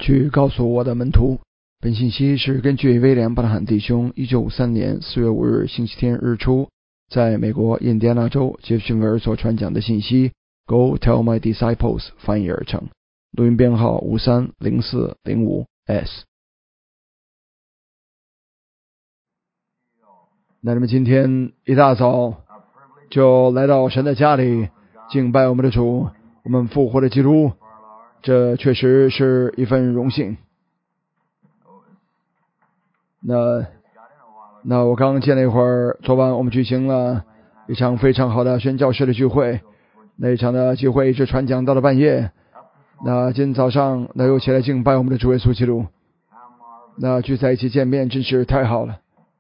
去告诉我的门徒。本信息是根据威廉·巴特罕弟兄1953年4月5日星期天日出在美国印第安纳州杰弗逊维尔所传讲的信息 Go Tell My Disciples 翻译而成，录音编号530405S。那么今天一大早就来到神的家里敬拜我们的主，我们复活的基督，这确实是一份荣幸。那我刚进来一会儿，昨晚我们举行了一场非常好的宣教士的聚会，那一场的聚会一直传讲到了半夜。那今天早上又起来敬拜我们的主耶稣基督，那聚在一起见面真是太好了。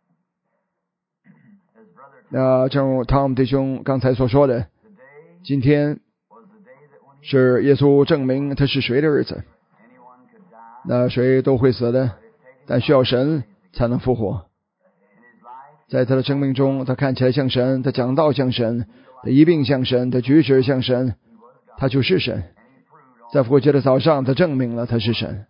那正如汤弟兄刚才所说的，今天是耶稣证明他是谁的日子。那谁都会死的，但需要神才能复活。在他的生命中，他看起来像神，他讲道像神，他一并像神，他举止像神，他就是神。在复活节的早上，他证明了他是神。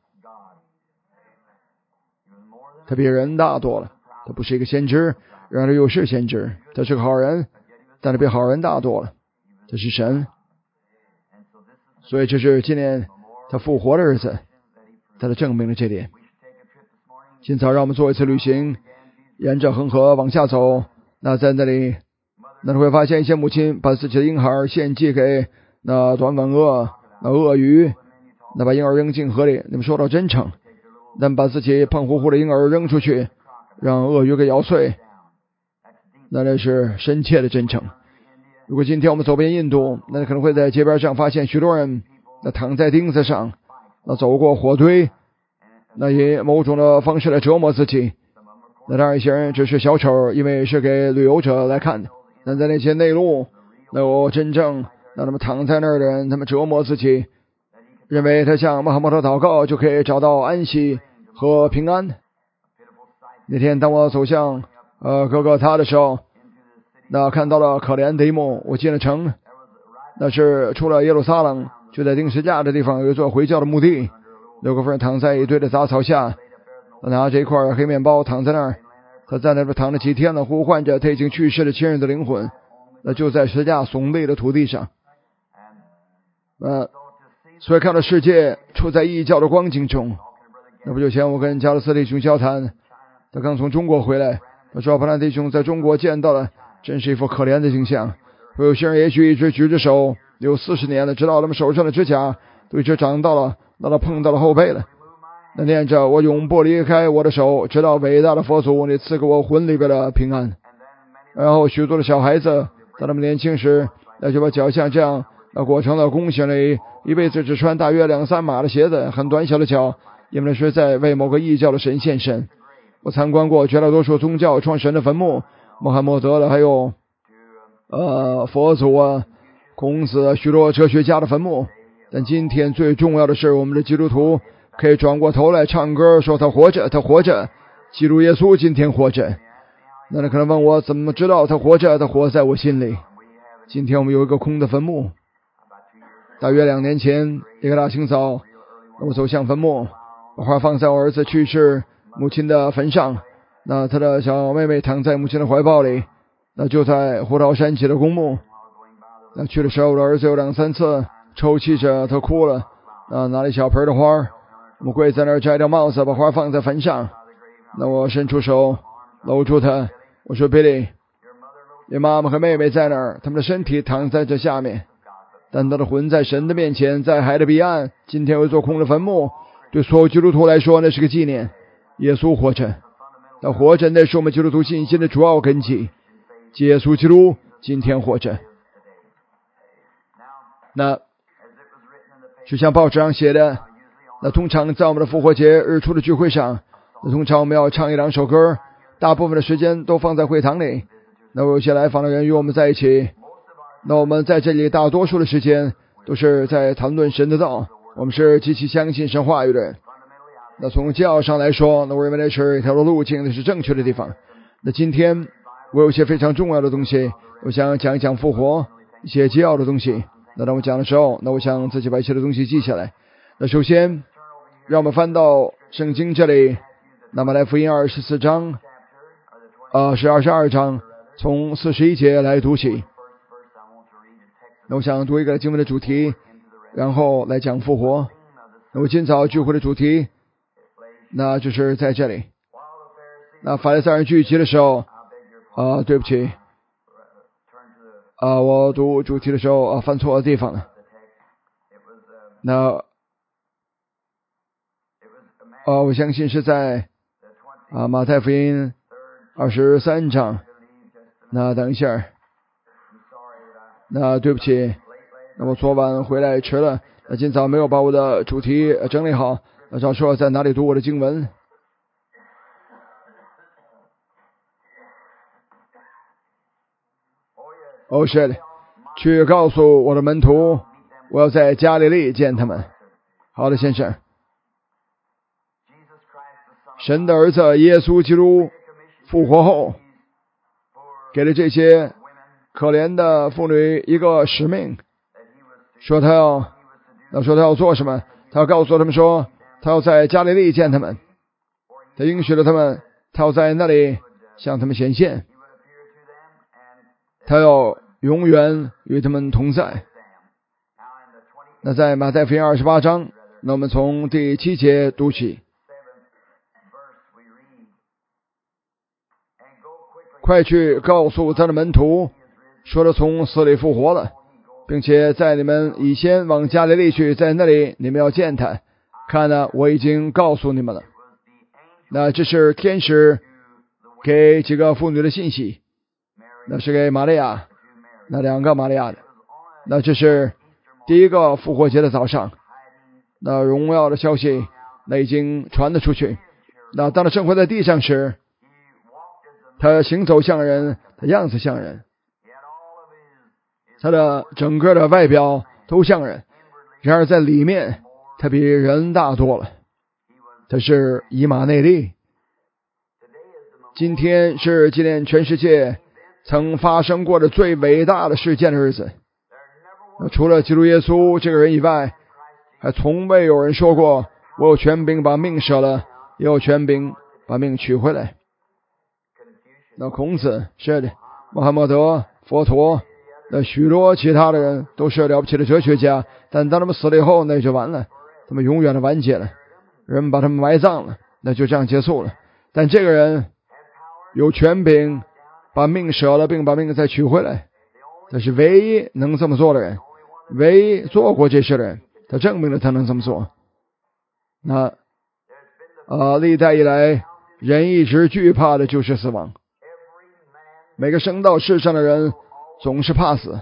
他比人大多了，他不是一个先知，然而又是先知，他是个好人，但他比好人大多了，他是神。所以这是纪念他复活的日子，他的证明了这点。今早让我们做一次旅行，沿着恒河往下走。那在那里，你会发现一些母亲把自己的婴孩献祭给那短吻鳄、那鳄鱼，那把婴儿扔进河里。你们说到真诚，那么把自己胖乎乎的婴儿扔出去，让鳄鱼给咬碎，那是深切的真诚。如果今天我们走遍印度，那可能会在街边上发现许多人那躺在钉子上，那走过火堆，那以某种的方式来折磨自己。那当然一些人只是小丑，因为是给旅游者来看的。那在那些内陆，那有真正让他们躺在那儿的人，他们折磨自己，认为他向穆罕默德祷告就可以找到安息和平安。那天当我走向哥哥他的时候，那看到了可怜的一幕。我进了城，那是出了耶路撒冷，就在钉十字架的地方有一座回教的墓地，有个妇人躺在一堆的杂草下，他拿着一块黑面包躺在那儿，他在那边躺了几天了，呼唤着他已经去世的亲人的灵魂，那就在十字架耸立的土地上。所以看到世界处在异教的光景中。那不久前我跟加勒斯弟兄交谈，他刚从中国回来，他说巴兰弟兄在中国见到了真是一副可怜的景象。有些人也许一直举着手有40年了，直到他们手上的指甲都一直长到了，那都碰到了后背了。那念着我永不离开我的手，直到伟大的佛祖你赐给我魂里边的平安。然后许多的小孩子在他们年轻时，那就把脚像这样裹成了弓形里，一辈子只穿大约2-3码的鞋子，很短小的脚，因为是在为某个异教的神献身。我参观过绝大多数宗教创始人的坟墓，穆罕默德了，还有佛祖啊、孔子、许多哲学家的坟墓。但今天最重要的是，我们的基督徒可以转过头来唱歌，说他活着，他活着，基督耶稣今天活着。那你可能问我怎么知道他活着？他活在我心里。今天我们有一个空的坟墓，大约2年前一个大清早，我走向坟墓，把花放在我儿子去世母亲的坟上，那他的小妹妹躺在母亲的怀抱里，那就在胡桃山起的公墓。那去的时候，我的儿子有2-3次抽泣着，他哭了，拿了一小盆的花，我们跪在那儿摘掉帽子，把花放在坟上。那我伸出手搂住他，我说 Billy， 你妈妈和妹妹在那儿，他们的身体躺在这下面，但他的魂在神的面前，在海的彼岸。今天有一座空的坟墓，对所有基督徒来说那是个纪念。耶稣活着，他活着，那是我们基督徒信心的主要根基。耶稣基督今天活着。那就像报纸上写的，那通常在我们的复活节日出的聚会上，那通常我们要唱1-2首歌，大部分的时间都放在会堂里。那有些来访的人与我们在一起，那我们在这里大多数的时间都是在谈论神的道，我们是极其相信神话语的人。那从教上来说，那我认为那是一条路径，那是正确的地方。那今天我有一些非常重要的东西，我想讲一讲复活，一些基要的东西。那当我讲的时候，那我想自己把一些的东西记下来。那首先让我们翻到圣经这里，那么来福音24章是22章，从41节来读起。那我想读一个经文的主题，然后来讲复活。那么今早聚会的主题，那就是在这里。那法利赛人聚集的时候，对不起，我读主题的时候犯错的地方了。那我相信是在马太福音23章。那等一下，那对不起，那我昨晚回来迟了，那今早没有把我的主题整理好，那照说在哪里读我的经文。是的，去告诉我的门徒，我要在加利利见他们。好的，先生。神的儿子耶稣基督复活后，给了这些可怜的妇女一个使命，说他要做什么？他要告诉他们说，他要在加利利见他们，他应许了他们，他要在那里向他们显现，他要永远与他们同在。那在马太福音28章，那我们从第7节读起。快去告诉他的门徒，说他从死里复活了，并且在你们以先往加利利去，在那里你们要见他。看了，我已经告诉你们了。那这是天使给几个妇女的信息，那是给玛利亚，那2个玛利亚的。那这是第一个复活节的早上，那荣耀的消息那已经传了出去。那当他生活在地上时，他行走像人，他样子像人，他的整个的外表都像人，然而在里面他比人大多了。他是以马内利。今天是纪念全世界曾发生过的最伟大的事件的日子。除了基督耶稣这个人以外，还从未有人说过，我有权柄把命舍了，也有权柄把命取回来。那孔子是的，穆罕默德、佛陀，那许多其他的人都是了不起的哲学家，但当他们死了以后，那就完了，他们永远的完结了，人把他们埋葬了，那就这样结束了。但这个人有权柄把命舍了，并把命再取回来，他是唯一能这么做的人，唯一做过这事的人，他证明了他能这么做。那历代以来，人一直惧怕的就是死亡。每个生到世上的人总是怕死。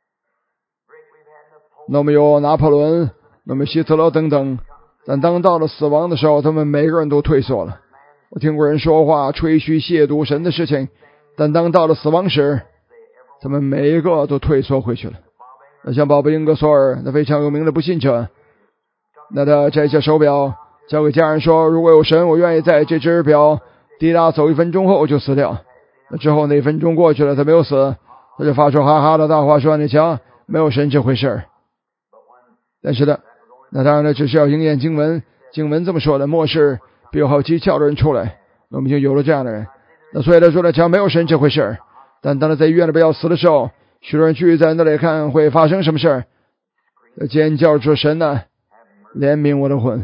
那么有拿破仑，那么希特勒等等，但当到了死亡的时候，他们每个人都退缩了。我听过人说话吹嘘亵渎神的事情，但当到了死亡时，他们每一个都退缩回去了。那像鲍勃英格索尔，那非常有名的不信者，那他摘下手表交给家人说，如果有神，我愿意在这只表滴答走1分钟后就死掉。那之后那1分钟过去了，他没有死，他就发出哈哈的大话说，你瞧，没有神这回事。但是的，那当然呢，只是要应验经文，经文这么说的，末世必有好蹊跷的人出来。那我们就有了这样的人。那所以他说呢，瞧，没有神这回事。但当他在医院里边要死的时候，许多人聚在那里看会发生什么事，尖叫着说，神呢，怜悯我的魂。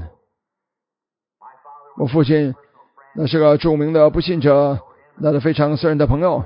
我父亲那是个著名的不信者，那是非常私人的朋友，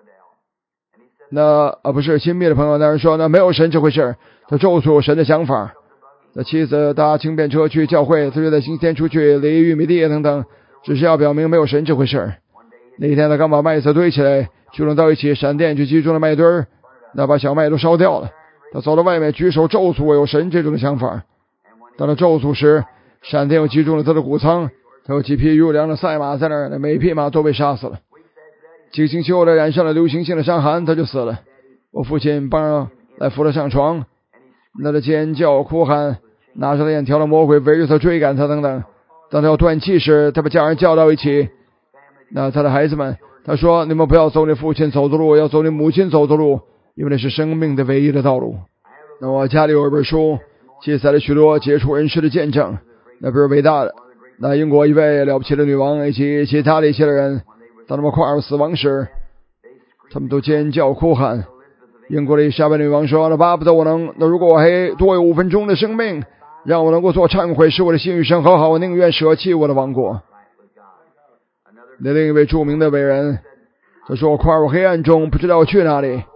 那不是亲密的朋友。那人说呢，没有神这回事，他咒诅神的想法。那妻子搭轻便车去教会，他就在星期天出去犁玉米地等等，只是要表明没有神这回事。那一天他刚把麦子堆起来，聚拢到一起，闪电就击中了麦堆儿，那把小麦都烧掉了。他走到外面举手咒诅我有神这种的想法。当他咒诅时，闪电又击中了他的谷仓，他有几匹优良的赛马在那儿，每匹马都被杀死了。几个星期后，他染上了流行性的伤寒，他就死了。我父亲帮着来扶他上床，那他尖叫哭喊，拿着链条的魔鬼围着他追赶他等等。当他要断气时，他把家人叫到一起，那他的孩子们，他说，你们不要走你父亲走的路，要走你母亲走的路，因为那是生命的唯一的道路。那我家里有一本书，记载了许多杰出人士的见证， 那比如伟大的那英国一位了不起的女王以及其他的一些人，当他们快要死亡时，他们都尖叫哭喊。英国的伊丽莎白女王说：“那巴不得我能，那如果我还多有5分钟的生命，让我能够做忏悔，使我的心与神和好，我宁愿舍弃我的王国。”那另一位著名的伟人，他说：“我快入黑暗中，不知道去哪里。”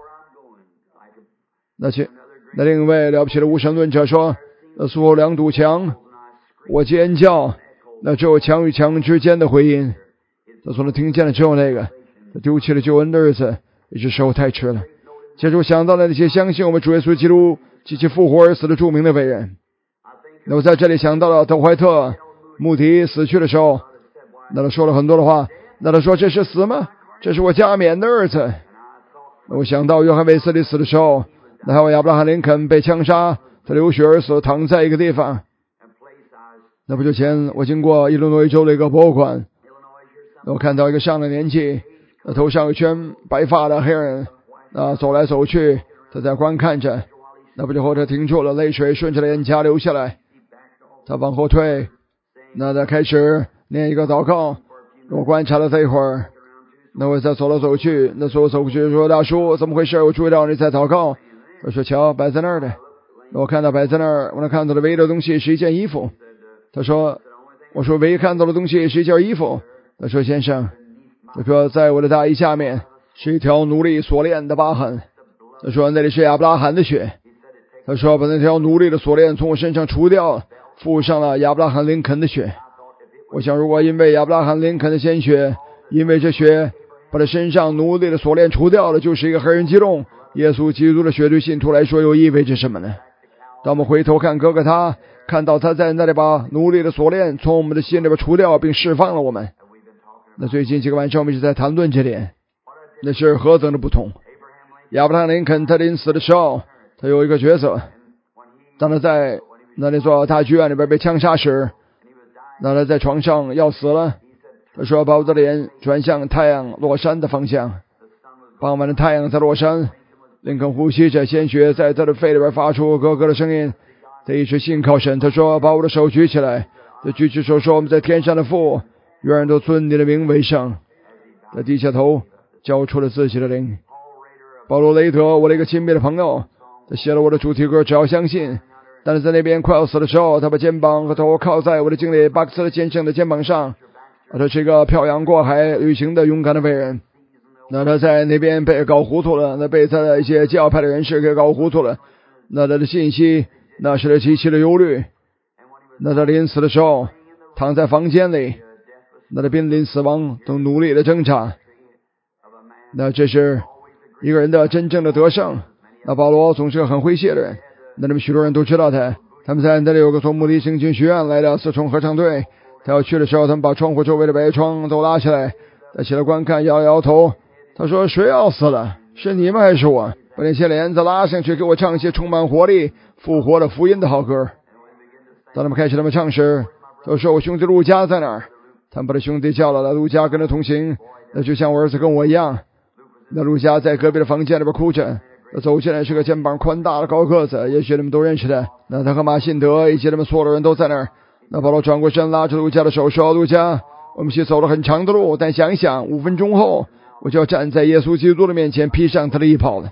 那另一位了不起的无神论者说：“那似乎2堵墙，我尖叫，那只有墙与墙之间的回音。”他说：“他听见了之后，他丢弃了救恩的日子，也是时候太迟了。”接着我想到了那些相信我们主耶稣基督及其复活而死的著名的伟人。那我在这里想到了德怀特·穆迪死去的时候，那他说了很多的话。那他说：“这是死吗？这是我加冕的日子。”那我想到约翰·卫斯理死的时候，那还有亚伯拉罕·林肯被枪杀，他流血而死，躺在一个地方。那不久前我经过伊利诺伊州的一个博物馆，我看到一个上了年纪，头上有一圈白发的黑人，走来走去，他在观看着。那不久后他停住了，泪水顺着脸颊流下来，他往后退，那他开始念一个祷告。我观察了他一会儿，那我再走来走去，那时候我走过去说：“大叔，怎么回事？我注意到你在祷告。”我说：“瞧，摆在那儿的。”我看到摆在那儿，我能看到的唯一的东西是一件衣服。他说：“我说唯一看到的东西是一件衣服。”他说：“先生，他说在我的大衣下面是一条奴隶锁链的疤痕。”他说：“那里是亚伯拉罕的血。”他说：“把那条奴隶的锁链从我身上除掉，附上了亚伯拉罕·林肯的血。”我想，如果因为亚伯拉罕·林肯的鲜血，因为这血把他身上奴隶的锁链除掉了，就是一个黑人激动。耶稣基督的血对信徒来说又意味着什么呢？当我们回头看哥哥他，看到他在那里把奴隶的锁链从我们的心里边除掉，并释放了我们。那最近几个晚上我们一直在谈论这点，那是何等的不同。亚伯拉罕·林肯他临死的时候，他有一个抉择。当他在那里座大剧院里边被枪杀时，那他在床上要死了。他说：“把我的脸转向太阳落山的方向。”傍晚的太阳在落山，林肯呼吸着鲜血在他的肺里边发出咯咯的声音。他一直信靠神。他说：“把我的手举起来。”他举起手说：“我们在天上的父，愿人都尊你的名为圣。”他低下头交出了自己的灵。保罗·雷德，我的一个亲密的朋友，他写了我的主题歌《只要相信》。但是在那边快要死的时候，他把肩膀和头靠在我的经理巴克斯特先生的肩膀上。他是一个漂洋过海旅行的勇敢的伟人。那他在那边被搞糊涂了，那被他的一些教派的人士给搞糊涂了。那他的信息那使他极其的忧虑。那他临死的时候躺在房间里，那他濒临死亡，正努力的挣扎。那这是一个人的真正的得胜。那保罗总是个很诙谐的人，那么许多人都知道他。他们在那里有个从慕尼圣经学院来的4重合唱队，他要去的时候，他们把窗户周围的白窗都拉起来，他起来观看，摇摇头。他说：“谁要死了？是你们还是我？把那些帘子拉上去，给我唱一些充满活力复活的福音的好歌。”当他们开始他们唱时，他说：“我兄弟路加在哪儿？”他们把他兄弟叫了，路加跟他同行。那就像我儿子跟我一样。那路加在隔壁的房间里边哭着。他走进来是个肩膀宽大的高个子，也许你们都认识他。那他和马信德以及他们所有的人都在那儿。那保罗转过身拉着路加的手说：“路加，我们一起走了很长的路，但想一想，5分钟后我就要站在耶稣基督的面前，披上他的衣袍了。”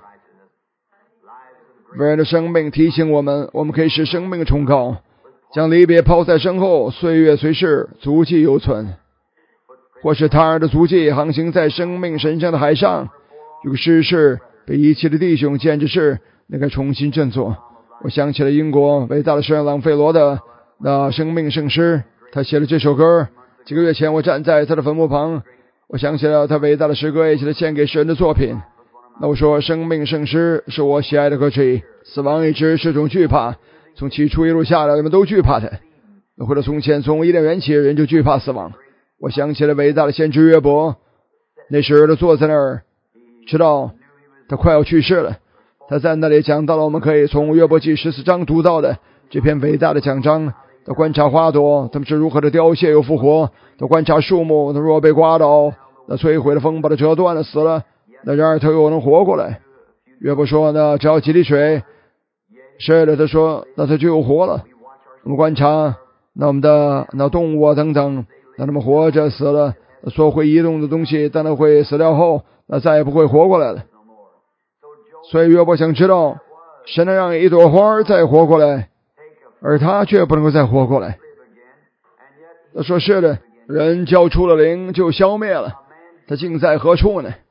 伟人的生命提醒我们，我们可以使生命崇高，将离别抛在身后，岁月随逝，足迹犹存。或是他人的足迹航行在生命神圣的海上，有个失事被遗弃的弟兄简直是那个重新振作。我想起了英国伟大的诗人朗费罗的那生命圣诗，他写了这首歌。几个月前我站在他的坟墓旁，我想起了他伟大的诗歌，也是他献给神的作品。那我说，生命圣诗是我喜爱的歌之一。死亡一直是种惧怕，从起初一路下来，人们都惧怕它。或者从前，从伊甸园起，人就惧怕死亡。我想起了伟大的先知约伯，那时他坐在那儿，知道他快要去世了。他在那里讲到了我们可以从约伯记14章读到的这篇伟大的讲章。他观察花朵，他们是如何的凋谢又复活；他观察树木，他若被刮倒，那摧毁的风把它折断了，死了，那然而他又能活过来。约伯说，那只要几滴水，是的，他说那他就又活了。我们观察那我们的那动物啊等等，那他们活着死了，所会移动的东西，当它会死掉后，那再也不会活过来了。所以约伯想知道，神能让一朵花再活过来，而他却不能够再活过来。他说是的，人交出了灵就消灭了，他竟在何处呢？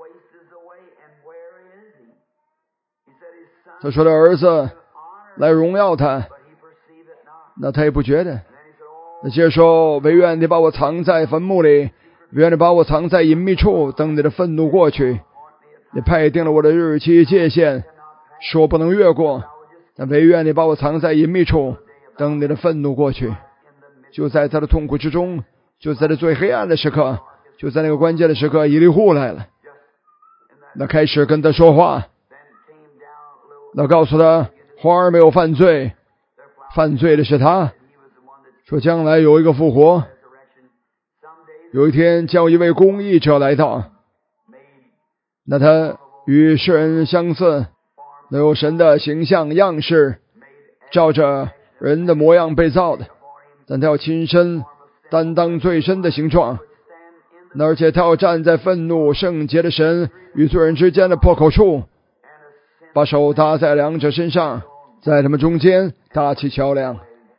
他说的儿子来荣耀他，那他也不觉得。那接着说，唯愿你把我藏在坟墓里，唯愿你把我藏在隐秘处，等你的愤怒过去。你派定了我的日期界限，说不能越过，但唯愿你把我藏在隐秘处，等你的愤怒过去。就在他的痛苦之中，就在这最黑暗的时刻，就在那个关键的时刻，以利户来了，那开始跟他说话，那告诉他花儿没有犯罪，犯罪的是他，说将来有一个复活，有一天将有一位公义者来到，那他与世人相似，那有神的形象样式，照着人的模样被造的，但他要亲身担当最深的形状，而且他要站在愤怒圣洁的神与罪人之间的破口处，把手搭在两者身上，在他们中间搭起桥梁。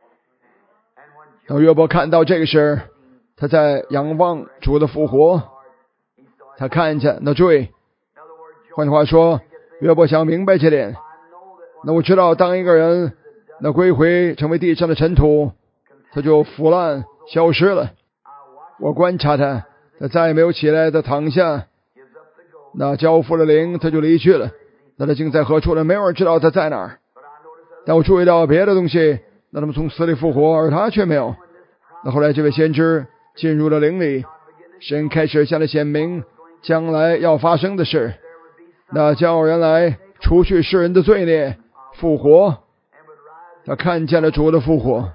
当约伯看到这个时，他在仰望主的复活，他看见那罪。换句话说，约伯想明白这点，那我知道当一个人那归回成为地上的尘土，他就腐烂消失了。我观察他，他再也没有起来的躺下，那交付了灵，他就离去了。那他竟在何处呢？没有人知道他在哪儿。但我注意到别的东西，那他们从死里复活，而他却没有。那后来这位先知进入了灵里，神开始向他显明将来要发生的事，那将有人来除去世人的罪孽，复活。他看见了主的复活，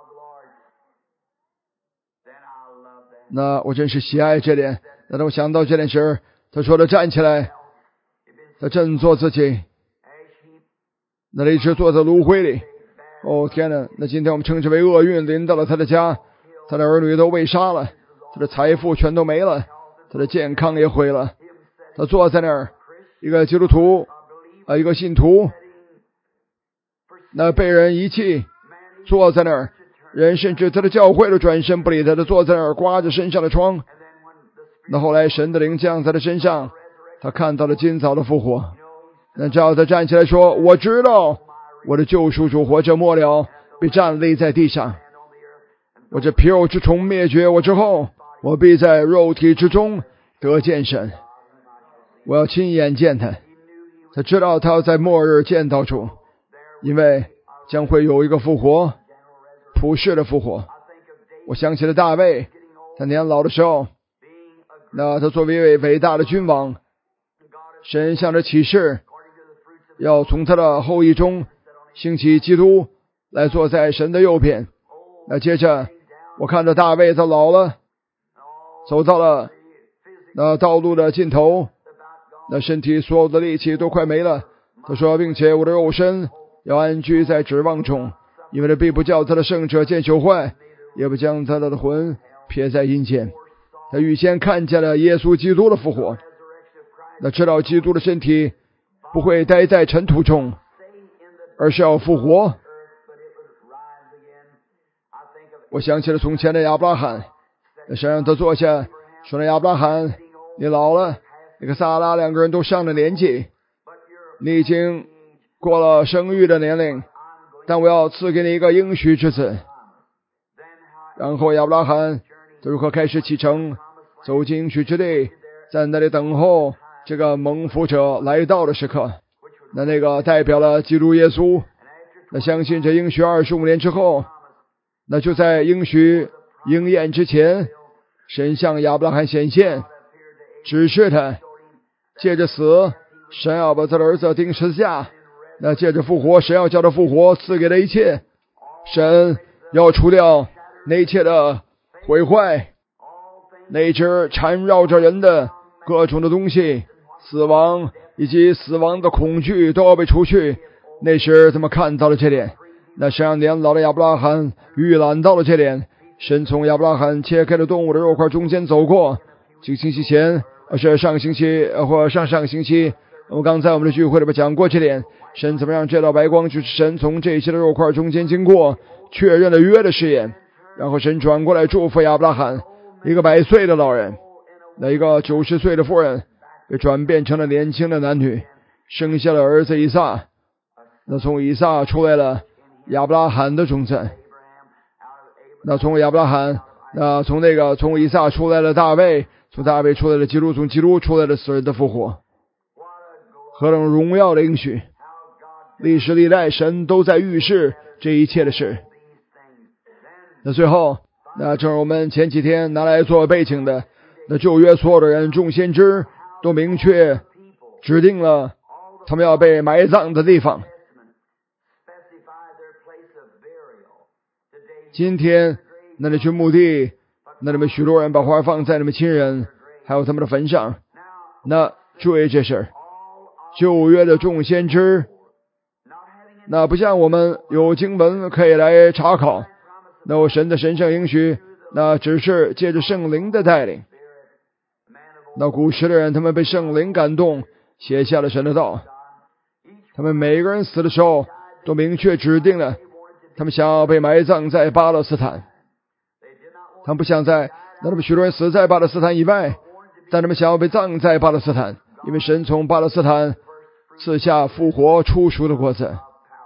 那我真是喜爱这点。那当我想到这点时，他说他站起来，他振作自己，那他一直坐在炉灰里。哦天哪，那今天我们称之为厄运临到了他的家，他的儿女都被杀了，他的财富全都没了，他的健康也毁了。他坐在那儿，一个基督徒一个信徒，那被人遗弃，坐在那儿，人甚至他的教会都转身不理他，坐在那儿刮着身上的疮。那后来神的灵降在他身上，他看到了今早的复活。那只要他站起来说，我知道我的救赎主活着末了，被站立在地上，我这皮肉之虫灭绝我之后，我必在肉体之中得见神，我要亲眼见他。他知道他要在末日见到主，因为将会有一个复活，普世的复活。我想起了大卫，他年老的时候，那他作为一位伟大的君王，神向着启示，要从他的后裔中兴起基督来坐在神的右边。那接着我看到大卫他老了，走到了那道路的尽头，那身体所有的力气都快没了。他说，并且我的肉身要安居在指望中，因为他必不叫他的圣者见朽坏，也不将他的魂撇在阴间。他预先看见了耶稣基督的复活，那知道基督的身体不会待在尘土中，而是要复活。我想起了从前的亚伯拉罕，那神让他坐下，说了，亚伯拉罕，你老了，你和撒拉两个人都上了年纪，你已经过了生育的年龄，但我要赐给你一个应许之子。然后亚伯拉罕如何开始启程，走进应许之地，在那里等候这个蒙福者来到的时刻。那个代表了基督耶稣。那相信这应许25年之后，那就在应许应验之前，神向亚伯拉罕显现，指示他借着死，神要把他的儿子钉十字架，那借着复活，神要叫他复活，赐给他一切，神要除掉那一切的毁坏，那一只缠绕着人的各种的东西，死亡以及死亡的恐惧都要被除去。那时他们看到了这点， 那神让年老的亚伯拉罕预览到了这点，神从亚伯拉罕切开的动物的肉块中间走过。几个星期前，是上个星期或上个星期，我们刚才我们的聚会里边讲过这点，神怎么让这道白光，就是神从这些的肉块中间经过，确认了约的誓言。然后神转过来祝福亚伯拉罕，一个100岁的老人，那一个90岁的妇人，被转变成了年轻的男女，生下了儿子以撒。那从以撒出来了亚伯拉罕的种子，那从亚伯拉罕，从以撒出来了大卫，从大卫出来了基督，从基督出来了死人的复活。何等荣耀的应许！历史历代神都在预示这一切的事。那最后，那正是我们前几天拿来做背景的，那旧约所有的人众先知都明确指定了他们要被埋葬的地方。今天那里去墓地，那里面许多人把花放在你们亲人还有他们的坟上。那注意这事，旧约的众先知，那不像我们有经文可以来查考，那我神的神圣应许，那只是借着圣灵的带领。那古时的人，他们被圣灵感动，写下了神的道。他们每个人死的时候都明确指定了他们想要被埋葬在巴勒斯坦。他们不想在，那他们许多人死在巴勒斯坦以外，但他们想要被葬在巴勒斯坦，因为神从巴勒斯坦赐下复活出熟的果子。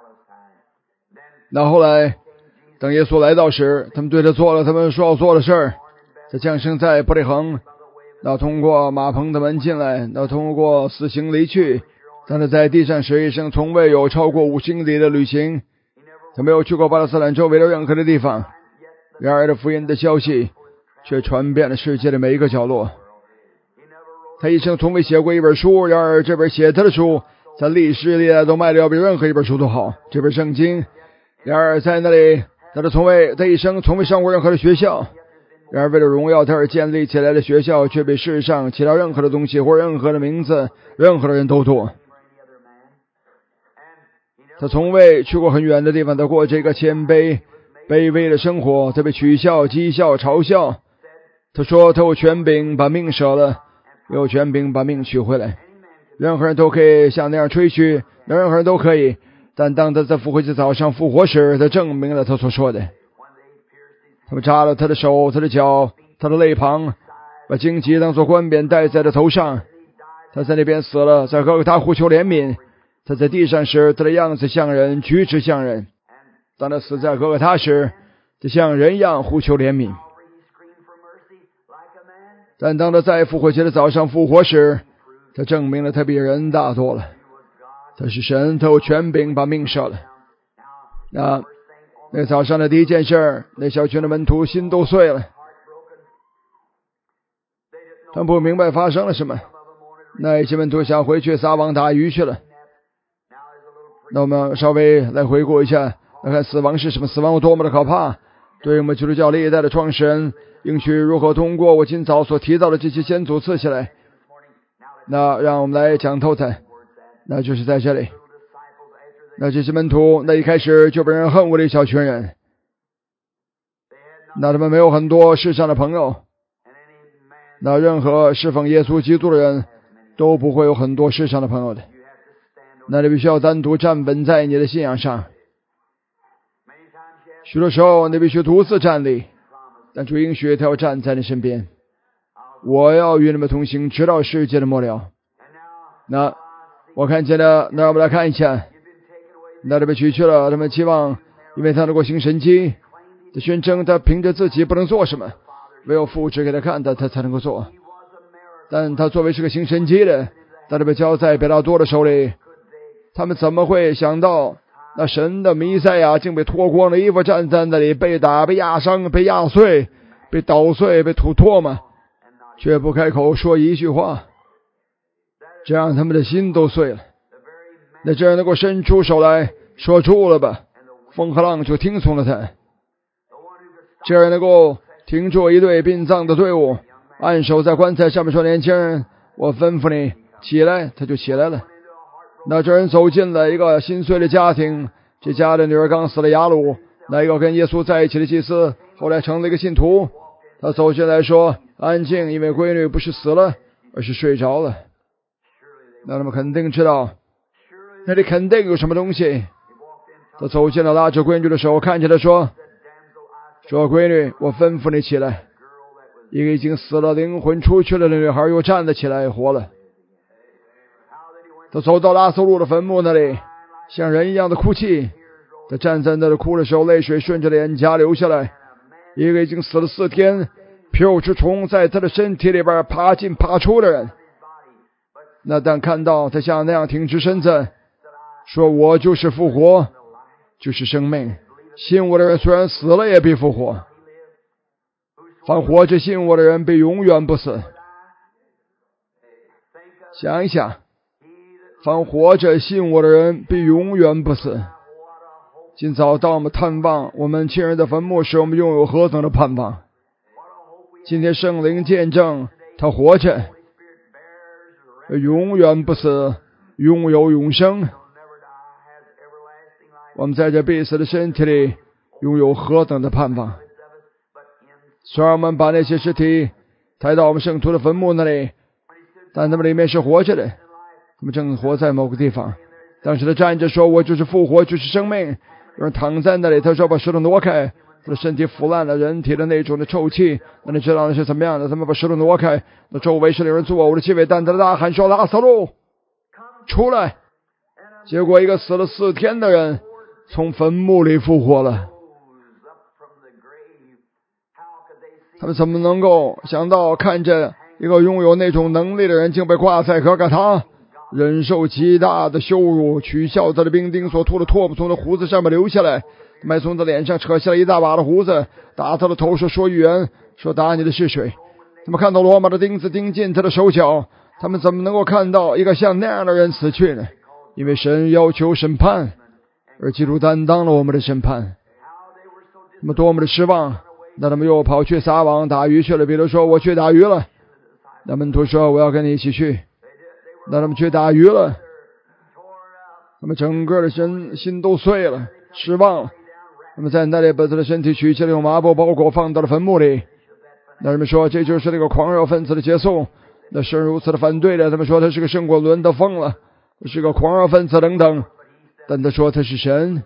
那后来等耶稣来到时，他们对他做了他们说要做的事儿。他降生在伯利恒，那通过马棚的门进来，那通过死刑离去。但是在地上时一生从未有超过5星里的旅行，他没有去过巴勒斯坦周围的任何的地方。然而的福音的消息却传遍了世界的每一个角落。他一生从未写过一本书，然而这本写他的书在历史历代都卖的要比任何一本书都好，这本圣经。然而在那里，他一生从未上过任何的学校，然而为了荣耀他而建立起来的学校却比世上其他任何的东西或任何的名字任何的人都多。他从未去过很远的地方，他过这个谦卑卑微的生活，他被取笑讥笑嘲笑。他说他有权柄把命舍了，有权柄把命取回来。任何人都可以像那样吹嘘，任何人都可以，但当他在复活节早上复活时，他证明了他所说的。他们扎了他的手，他的脚，他的肋旁，把荆棘当作冠冕戴在他头上。他在那边死了，在哥哥他呼求怜悯。他在地上时，他的样子像人，举止像人。当他死在哥哥他时，就像人一样呼求怜悯。但当他在复活节的早上复活时，他证明了他比人大多了。他是神，他有权柄把命舍了。那早上的第一件事，那小群的门徒心都碎了。他们不明白发生了什么。那一些门徒想回去撒网打鱼去了。那我们稍微来回顾一下，来看死亡是什么，死亡有多么的可怕。对我们基督教历代的创始人应许如何通过我今早所提到的这些先祖赐起来。那让我们来讲透它，那就是在这里。那这些门徒，那一开始就被人恨恶的一小群人。那他们没有很多世上的朋友。那任何侍奉耶稣基督的人都不会有很多世上的朋友的。那你必须要单独站稳在你的信仰上。许多时候你必须独自站立，但主应许他要站在你身边。我要与你们同行，直到世界的末了。那我看见了，那我们来看一下。那他被取去了，他们期望因为他能够行神迹，他宣称他凭着自己不能做什么，唯有父指给他看的他才能够做。但他作为是个行神迹的，但他被交在彼拉多的手里。他们怎么会想到那神的弥赛亚竟被脱光了衣服站在那里，被打，被压伤，被压碎，被捣碎，被吐唾沫，却不开口说一句话，这让他们的心都碎了。那这样能够伸出手来说住了吧，风和浪就听从了他。这样能够停住一队殡葬的队伍，按手在棺材上面说，年轻人，我吩咐你起来，他就起来了。那这人走进了一个心碎的家庭， 这家的女儿刚死了雅鲁，那一个跟耶稣在一起的祭司，后来成了一个信徒。他走进来说：“安静，因为闺女不是死了，而是睡着了。”那他们肯定知道，那里肯定有什么东西。他走进来，拉着闺女的手，看起来说：“闺女，我吩咐你起来。”一个已经死了、灵魂出去了的女孩又站了起来，活了。他走到拉撒路的坟墓那里，像人一样的哭泣。他站在那里哭的时候，泪水顺着脸颊流下来。一个已经死了4天、皮肉之虫在他的身体里边爬进爬出的人，那但看到他像那样挺直身子，说：“我就是复活，就是生命。信我的人虽然死了，也必复活。凡活着信我的人，必永远不死。”想一想，凡活着信我的人，必永远不死。今早当我们探望我们亲人的坟墓时，我们拥有何等的盼望！今天圣灵见证他活着，永远不死，拥有永生。我们在这必死的身体里拥有何等的盼望！虽然我们把那些尸体抬到我们圣徒的坟墓那里，但他们里面是活着的，他们正活在某个地方。当时他站着说：“我就是复活，就是生命。”有人躺在那里，他说：“把石头挪开。”他的身体腐烂了，人体的那种的臭气，那你知道那是怎么样的？他们把石头挪开，那周围是有人作呕的气味，但他大喊说：“拉撒路，出来！”结果一个死了4天的人从坟墓里复活了。他们怎么能够想到看着一个拥有那种能力的人竟被挂在哥哥他忍受极大的羞辱，取笑他的兵丁所吐的唾沫从他胡子上面流下来，还从他脸上扯下了一大把的胡子，打他的头，说预言，说打你的是谁？他们看到罗马的钉子钉进他的手脚，他们怎么能够看到一个像那样的人死去呢？因为神要求审判，而基督担当了我们的审判。他们多么的失望！那他们又跑去撒网打鱼去了。比如说：“我去打鱼了。”那门徒说：“我要跟你一起去。”那他们去打鱼了，他们整个的心都碎了，失望了。他们在那里把他的身体取起来，用麻布包裹，放到了坟墓里。那人们说这就是那个狂热分子的结束。那神如此的反对的，他们说他是个圣果伦都疯了，是个狂热分子等等。但他说他是神，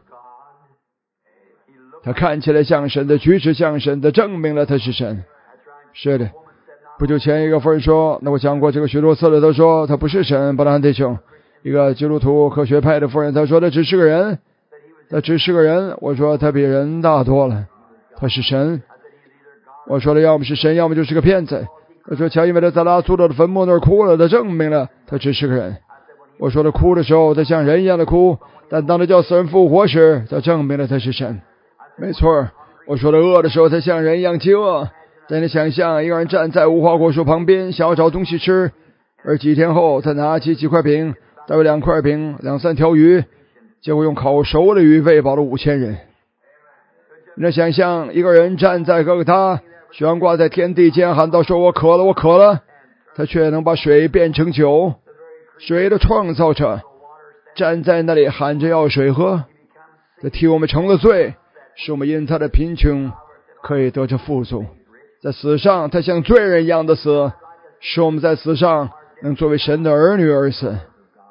他看起来像神的，举止像神的，证明了他是神。是的。不久前一个夫人说，那我讲过这个许多次了，他说他不是神，布兰弟兄，一个基督徒科学派的夫人，他说他只是个人，他只是个人。我说他比人大多了，他是神。我说了，要么是神，要么就是个骗子。他说乔因为他在拉苏罗的坟墓那儿哭了，他证明了他只是个人。我说他哭的时候他像人一样的哭，但当他叫死人复活时，他证明了他是神。没错，我说他饿的时候他像人一样饥饿。但你想象一个人站在无花果树旁边，想要找东西吃，而几天后他拿起几块饼，大约2块饼2、3条鱼，结果用烤熟的鱼喂饱了5000人。你想象一个人站在哥哥他悬挂在天地间，喊道说：“我渴了，我渴了。”他却能把水变成酒，水的创造者站在那里喊着要水喝。他替我们成了罪，使我们因他的贫穷可以得着富足。在死上他像罪人一样的死，使我们在死上能作为神的儿女而死。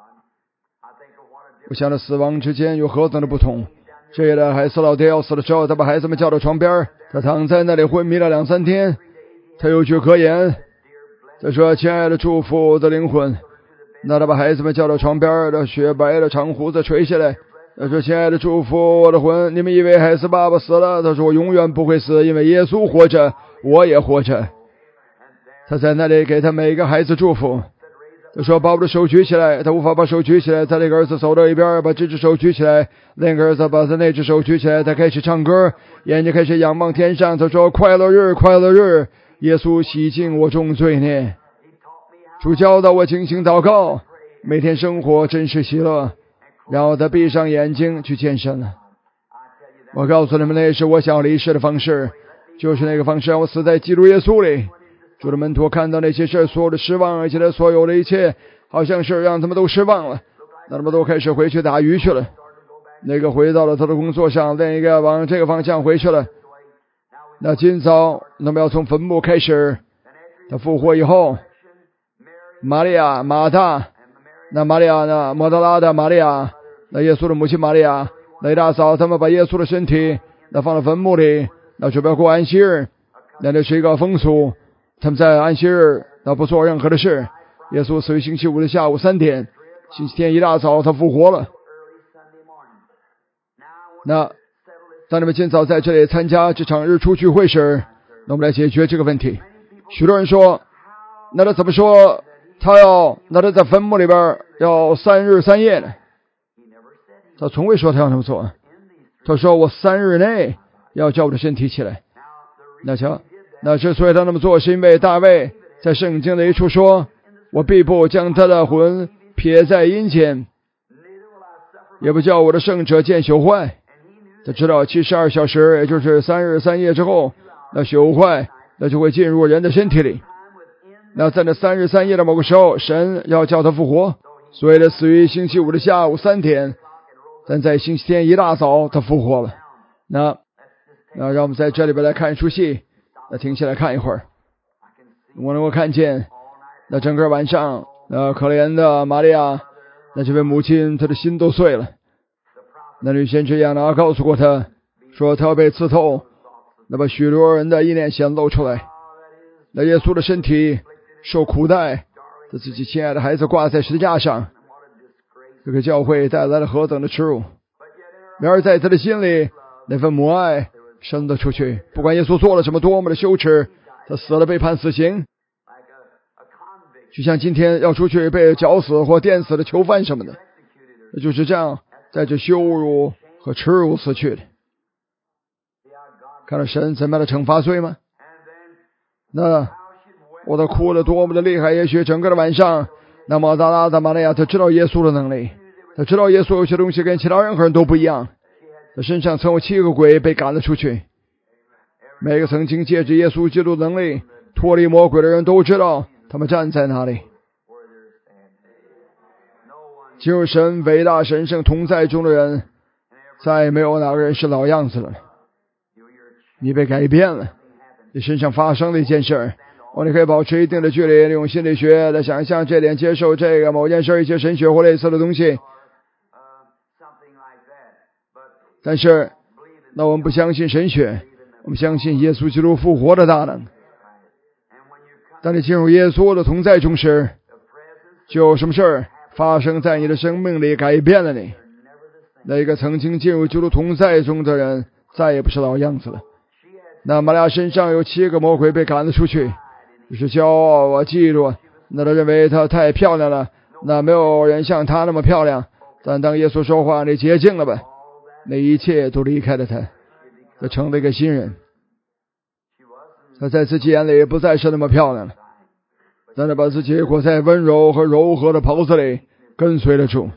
我想着死亡之间有何等的不同。这一代孩子老爹要死的时候，他把孩子们叫到床边，他躺在那里昏迷了2、3天，他有句格言，他说：“亲爱的祝福我的灵魂。”那他把孩子们叫到床边，的雪白的长胡子垂下来，他说：“亲爱的祝福我的魂，你们以为孩子爸爸死了？他说我永远不会死，因为耶稣活着，我也活着。”他在那里给他每个孩子祝福。他说：“把我的手举起来。”他无法把手举起来，他那个儿子走到一边，把这只手举起来，另一个儿子把他那只手举起来，他开始唱歌，眼睛开始仰望天上。他说：“快乐日，快乐日，耶稣洗净我众罪孽。”主教导我进行祷告，每天生活真是喜乐。然后他闭上眼睛去健身了。我告诉你们，那是我想离世的方式，就是那个方式让我死在基督耶稣里。主的门徒看到那些事，所有的失望，而且他所有的一切好像是让他们都失望了，那他们都开始回去打鱼去了。 那个回到了他的工作上，另一个往这个方向回去了。那今早那么要从坟墓开始，他复活以后，玛利亚、马大，那玛利亚呢，摩达拉的玛利亚，那耶稣的母亲玛利亚，那一大早他们把耶稣的身体那放到坟墓里，那准备过安息日。那这是一个风俗，他们在安息日那不做任何的事。耶稣死于星期五的下午3点，星期天一大早他复活了。那当你们今早在这里参加这场日出聚会时，那我们来解决这个问题。许多人说，那他怎么说他在坟墓里边要3日3夜呢？他从未说他要那么做。他说我3日内要叫我的身体起来。那瞧，那之所以他那么做，是因为大卫在圣经的一处说，我必不将他的魂撇在阴间，也不叫我的圣者见朽坏。他知道72小时，也就是3日3夜之后，那朽坏那就会进入人的身体里。那在那3日3夜的某个时候，神要叫他复活，所以他死于星期五的下午3点，但在星期天一大早他复活了。那让我们在这里边来看一出戏，那停下来看一会儿。我能够看见那整个晚上可怜的玛利亚，那这位母亲她的心都碎了。那女先知亚拿告诉过她，说她要被刺透，那把许多人的意念显露出来。那耶稣的身体受苦待，他自己亲爱的孩子挂在十字架上，这个教会带来了何等的耻辱。然而在他的心里，那份母爱伸得出去，不管耶稣做了什么多么的羞耻，他死了被判死刑，就像今天要出去被绞死或电死的囚犯什么的，就是这样在这羞辱和耻辱死去的。看到神怎么样的惩罚罪吗？那我都哭得多么的厉害，也许整个的晚上，那么大拉的玛利亚他知道耶稣的能力，他知道耶稣有些东西跟其他任何人都不一样。他身上曾有7个鬼被赶了出去，每个曾经借着耶稣基督的能力脱离魔鬼的人都知道他们站在哪里。进入神伟大神圣同在中的人，再也没有哪个人是老样子了。你被改变了，你身上发生了一件事，你可以保持一定的距离，利用心理学来想象这点，接受这个某件事，一些神学或类似的东西。但是那我们不相信神学，我们相信耶稣基督复活的大能。当你进入耶稣的同在中时，就有什么事发生在你的生命里，改变了你。那个曾经进入基督同在中的人再也不是老样子了。那玛利亚身上有7个魔鬼被赶了出去，就是骄傲啊、嫉妒，那他认为她太漂亮了，那没有人像她那么漂亮。但当耶稣说话，你洁净了吧，那一切都离开了他，他成了一个新人。他在自己眼里不再是那么漂亮了，但他把自己裹在温柔和柔和的袍子里，跟随了主。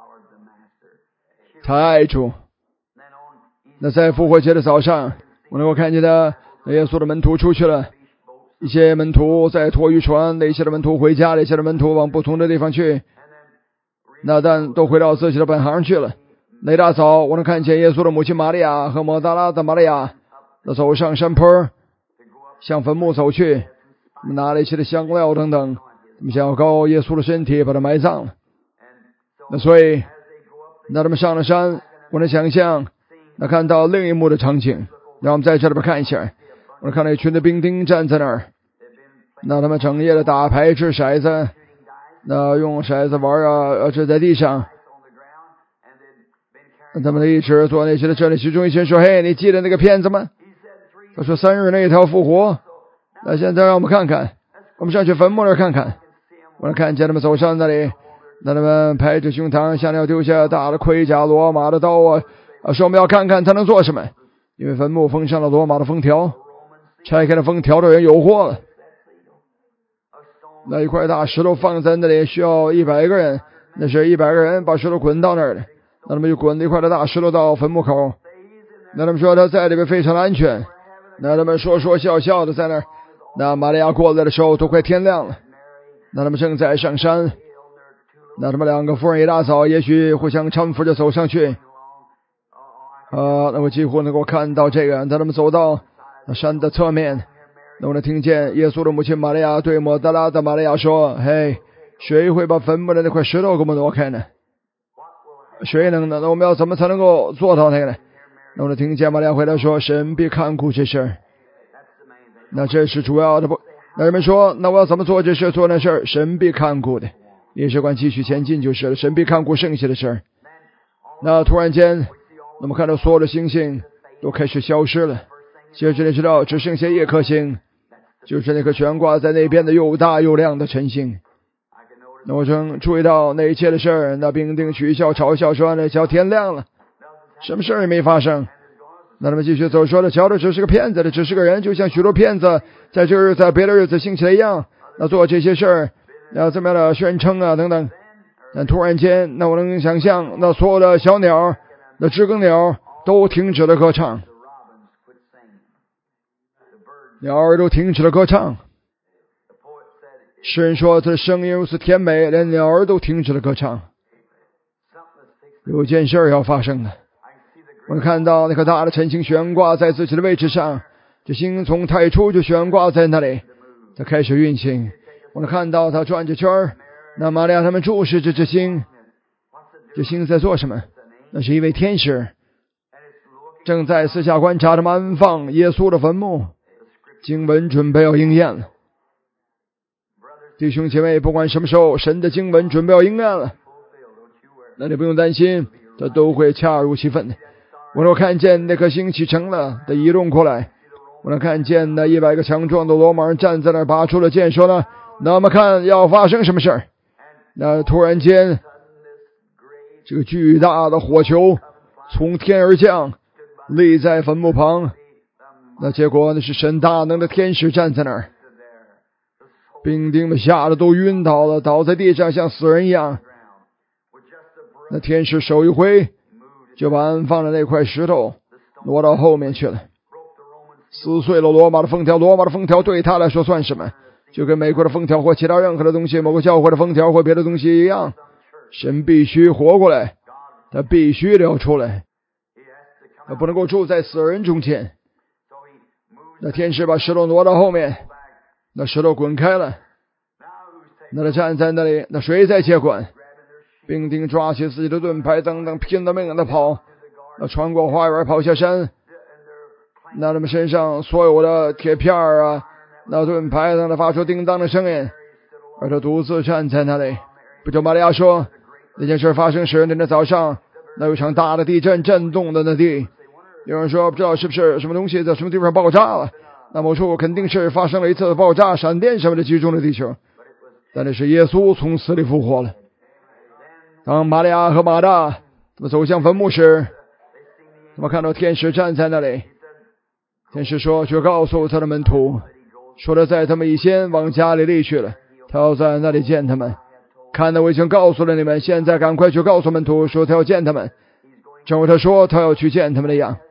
他爱主。那在复活节的早上，我能够看见他耶稣的门徒出去了，一些门徒在拖渔船，那些的门徒回家，那些的门徒往不同的地方去，那但都回到自己的本行去了。那大早我能看见耶稣的母亲玛利亚和摩达拉的玛利亚那走上山坡，向坟墓走去，拿了一些的香料等等，他们想要膏耶稣的身体，把他埋葬了。那所以那他们上了山，我能想象那看到另一幕的场景。让我们在这里边看一下，我能看到一群的兵丁站在那儿，那他们整夜的打牌掷骰子，那用骰子玩啊，掷在地上。他们一直做那些的，这里其中一群说，嘿，你记得那个骗子吗？他说3日内他要复活。那现在让我们看看，我们上去坟墓那儿看看。我能看见他们走上那里，那他们拍着胸膛，像要丢下大的盔甲、罗马的刀啊，说我们要看看他能做什么。因为坟墓封上了罗马的封条，拆开了封条的人有祸了。那一块大石头放在那里，需要100个人，那是100个人把石头滚到那儿的。那他们就滚了一块的大石头到坟墓口。那他们说他在里边非常的安全。那他们说笑笑的在那儿。那玛利亚过来的时候都快天亮了。那他们正在上山。那他们2个妇人一大早也许互相搀扶着走上去。 那我几乎能够看到这个。当他们走到山的侧面，那我能听见耶稣的母亲玛利亚对抹大拉的玛利亚说：嘿，谁会把坟墓的那块石头给我们挪开呢？谁能呢？那我们要怎么才能够做到那个呢？那我能听见玛利亚回答说：神必看顾这事儿。那这是主要的不？那人们说，那我要怎么做这事做那事儿？神必看顾的，历史观继续前进就是了。神必看顾剩下的事儿。那突然间，我们看到所有的星星都开始消失了，接着你知道只剩下一颗星，就是那颗悬挂在那边的又大又亮的晨星。那我正注意到那一切的事儿，那兵丁取笑嘲笑说：那瞧天亮了，什么事儿也没发生。那他们继续走，说的瞧的只是个骗子的，只是个人，就像许多骗子在这日子别的日子兴起来一样，那做这些事儿，那这么样的宣称啊等等。但突然间，那我能想象，那所有的小鸟，那知更鸟都停止了歌唱，鸟儿都停止了歌唱。诗人说他的声音如此甜美，连鸟儿都停止了歌唱。有件事要发生了。我们看到那颗大的晨星悬挂在自己的位置上，这星从太初就悬挂在那里，它开始运行。我们看到它转着圈儿，那玛利亚他们注视着这星，这星在做什么？那是一位天使正在私下观察着安放耶稣的坟墓，经文准备要应验了。弟兄姐妹，不管什么时候神的经文准备要应验了，那你不用担心，它都会恰如其分的。我能看见那颗星启程了，它移动过来。我能看见那100个强壮的罗马人站在那儿，拔出了剑，说呢：那么看要发生什么事儿？那突然间，这个巨大的火球从天而降，立在坟墓旁。那结果那是神大能的天使站在那儿，兵丁们吓得都晕倒了，倒在地上像死人一样。那天使手一挥，就把安放的那块石头挪到后面去了，撕碎了罗马的封条。罗马的封条对他来说算什么？就跟美国的封条或其他任何的东西，某个教会的封条或别的东西一样。神必须活过来，他必须要出来，他不能够住在死人中间。那天使把石头挪到后面，那石头滚开了，那他站在那里，那谁在接管？兵丁抓起自己的盾牌，等等拼了命的跑，那穿过花园跑下山。那他们身上所有的铁片啊，那盾牌让他发出叮当的声音，而他独自站在那里。不久玛利亚说，那件事发生时，那天早上那有场大的地震震动的那地。有人说不知道是不是什么东西在什么地方爆炸了，那么我说我肯定是发生了一次爆炸，闪电什么的击中了地球。但那是耶稣从死里复活了。当玛利亚和马大他们走向坟墓时，他们看到天使站在那里。天使说，去告诉他的门徒，说他在他们以前往加利利去了，他要在那里见他们。看到我已经告诉了你们，现在赶快去告诉门徒，说他要见他们，正如他说他要去见他们那样。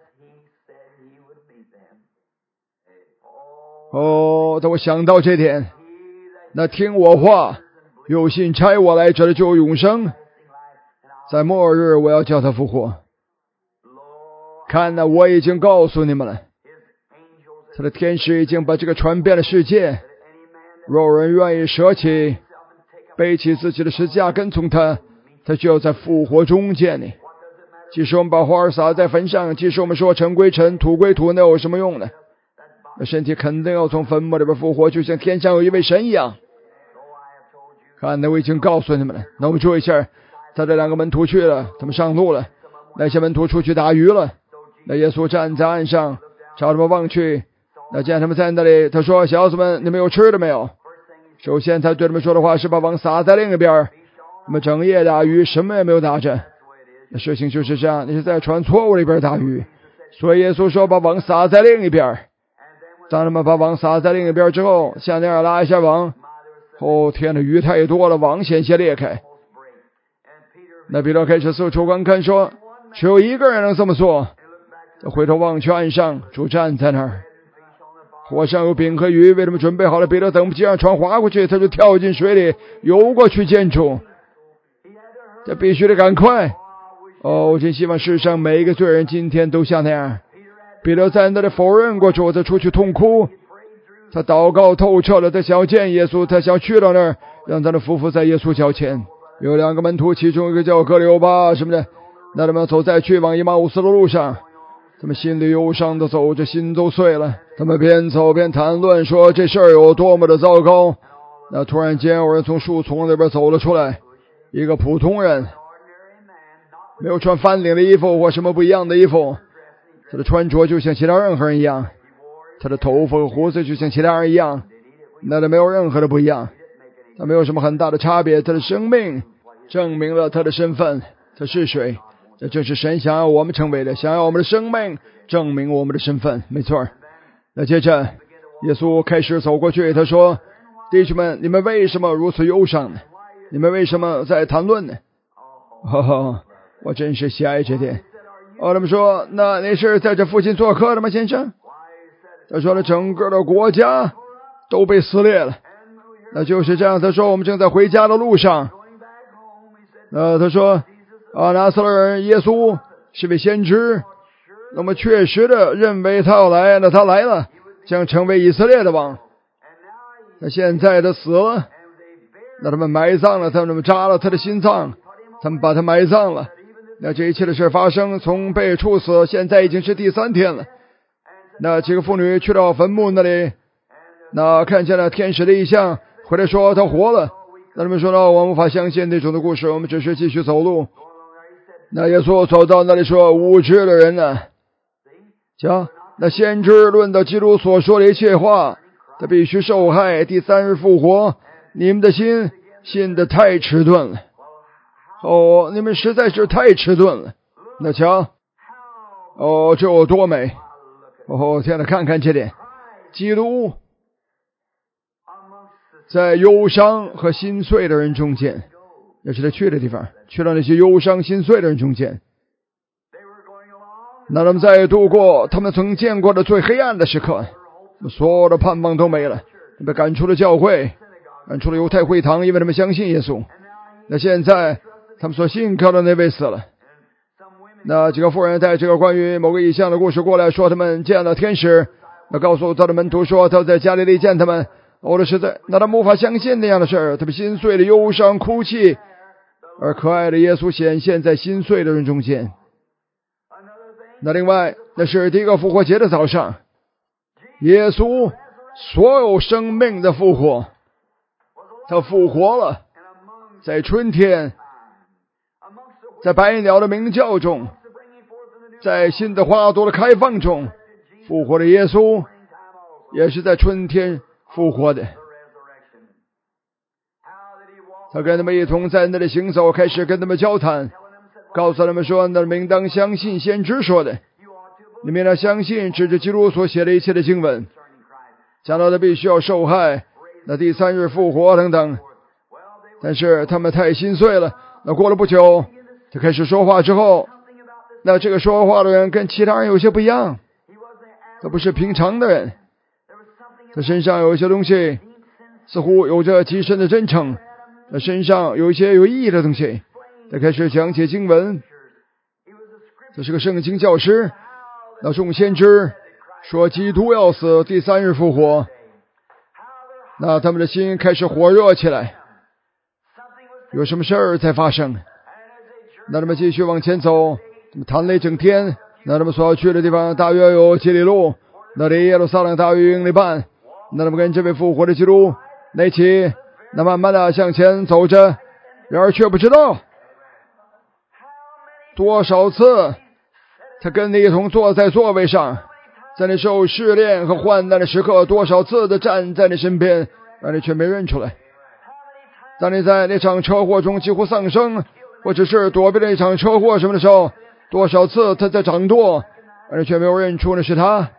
当我想到这点，那听我话有信差我来者的就有永生，在末日我要叫他复活。看哪，我已经告诉你们了，他的天使已经把这个传遍了世界。若有人愿意舍弃背起自己的十字架跟从他，他就要在复活中见你。即使我们把花儿撒在坟上，即使我们说尘归尘土归土，那有什么用呢？那身体肯定要从坟墓里边复活，就像天上有一位神一样。看，那我已经告诉你们了。那我们注意一下，他这2个门徒去了，他们上路了，那些门徒出去打鱼了。那耶稣站在岸上朝他们望去，那见他们在那里，他说，小子们，你们有吃的没有？首先他对他们说的话是把网撒在另一边，他们整夜打鱼，什么也没有打着。那事情就是这样，你是在船错误里边打鱼，所以耶稣说把网撒在另一边。当他们把网撒在另一边之后，向那样拉一下网，天哪，鱼太多了，网险些裂开。那彼得开始四处观看，说只有一个人能这么做。他回头望去岸上，主站在那儿，火上有饼和鱼，为他们准备好了。彼得等不及让船划过去，他就跳进水里游过去见主。他必须得赶快， 我真希望世上每一个罪人今天都像那样。彼得在那里否认过主，他出去痛哭，他祷告透彻了，他想要见耶稣，他想去到那儿，让他的夫妇在耶稣脚前。有2个门徒，其中一个叫格留巴什么的，那他们走在去往以马忤斯的路上，他们心里忧伤的走着，心都碎了。他们边走边谈论说这事儿有多么的糟糕。那突然间有人从树丛那边走了出来，一个普通人，没有穿翻领的衣服或什么不一样的衣服，他的穿着就像其他任何人一样，他的头发和胡子就像其他人一样，那没有任何的不一样，他没有什么很大的差别。他的生命证明了他的身份，他是谁？这正是神想要我们成为的，想要我们的生命证明我们的身份，没错。那接着耶稣开始走过去，他说：弟兄们，你们为什么如此忧伤呢？你们为什么在谈论呢？我真是喜爱这点。他们说：那你是在这附近做客的吗，先生？他说了，整个的国家都被撕裂了。那就是这样。他说我们正在回家的路上。他说拿撒勒人耶稣是位先知，那么确实的认为他要来，那他来了，将成为以色列的王。那现在他死了，那他们埋葬了他，他们扎了他的心脏，他们把他埋葬了。那这一切的事发生，从被处死现在已经是第3天了。那几个妇女去到坟墓那里，那看见了天使的异象，回来说他活了。那他们说我们无法相信那种的故事，我们只是继续走路。那耶稣走到那里说：无知的人呢？瞧，那先知论到基督所说的一切话，他必须受害，第3日复活。你们的心信得太迟钝了。你们实在是太迟钝了。那瞧，这有多美！天哪，看看这点，基督在忧伤和心碎的人中间，也是他去的地方，去到那些忧伤心碎的人中间。那他们在度过他们曾见过的最黑暗的时刻，所有的盼望都没了，被赶出了教会，赶出了犹太会堂，因为他们相信耶稣。那现在他们所信靠的那位死了。那几个妇人带这个关于某个异象的故事过来，说他们见了天使，那告诉他的门徒说他在加利利见他们。的实在，那他们无法相信那样的事儿，他们心碎的忧伤哭泣，而可爱的耶稣显现在心碎的人中间。那另外，那是第一个复活节的早上，耶稣所有生命的复活，他复活了，在春天，在百鸟的鸣叫中，在新的花朵的开放中，复活的耶稣也是在春天复活的。他跟他们一同在那里行走，开始跟他们交谈，告诉他们说，那们应当相信先知说的，你们要相信指着基督所写的一切的经文，讲到他必须要受害，那第3日复活等等。但是他们太心碎了。那过了不久，他开始说话之后，那这个说话的人跟其他人有些不一样，他不是平常的人，他身上有一些东西似乎有着极深的真诚，他身上有一些有意义的东西。他开始讲解经文，这是个圣经教师。那众先知说基督要死，第3日复活。那他们的心开始火热起来，有什么事儿在发生。那他们继续往前走，他们谈了一整天。那他们所要去的地方大约有7里路，那离耶路撒冷大约1.5英里。那他们跟这位复活的基督在一起，那慢慢的向前走着，然而却不知道多少次他跟你一同坐在座位上，在你受试炼和患难的时刻，多少次的站在你身边，让你却没认出来。当你在那场车祸中几乎丧生，或者是躲避了一场车祸什么的时候，多少次他在掌舵，而你却没有认出那是他。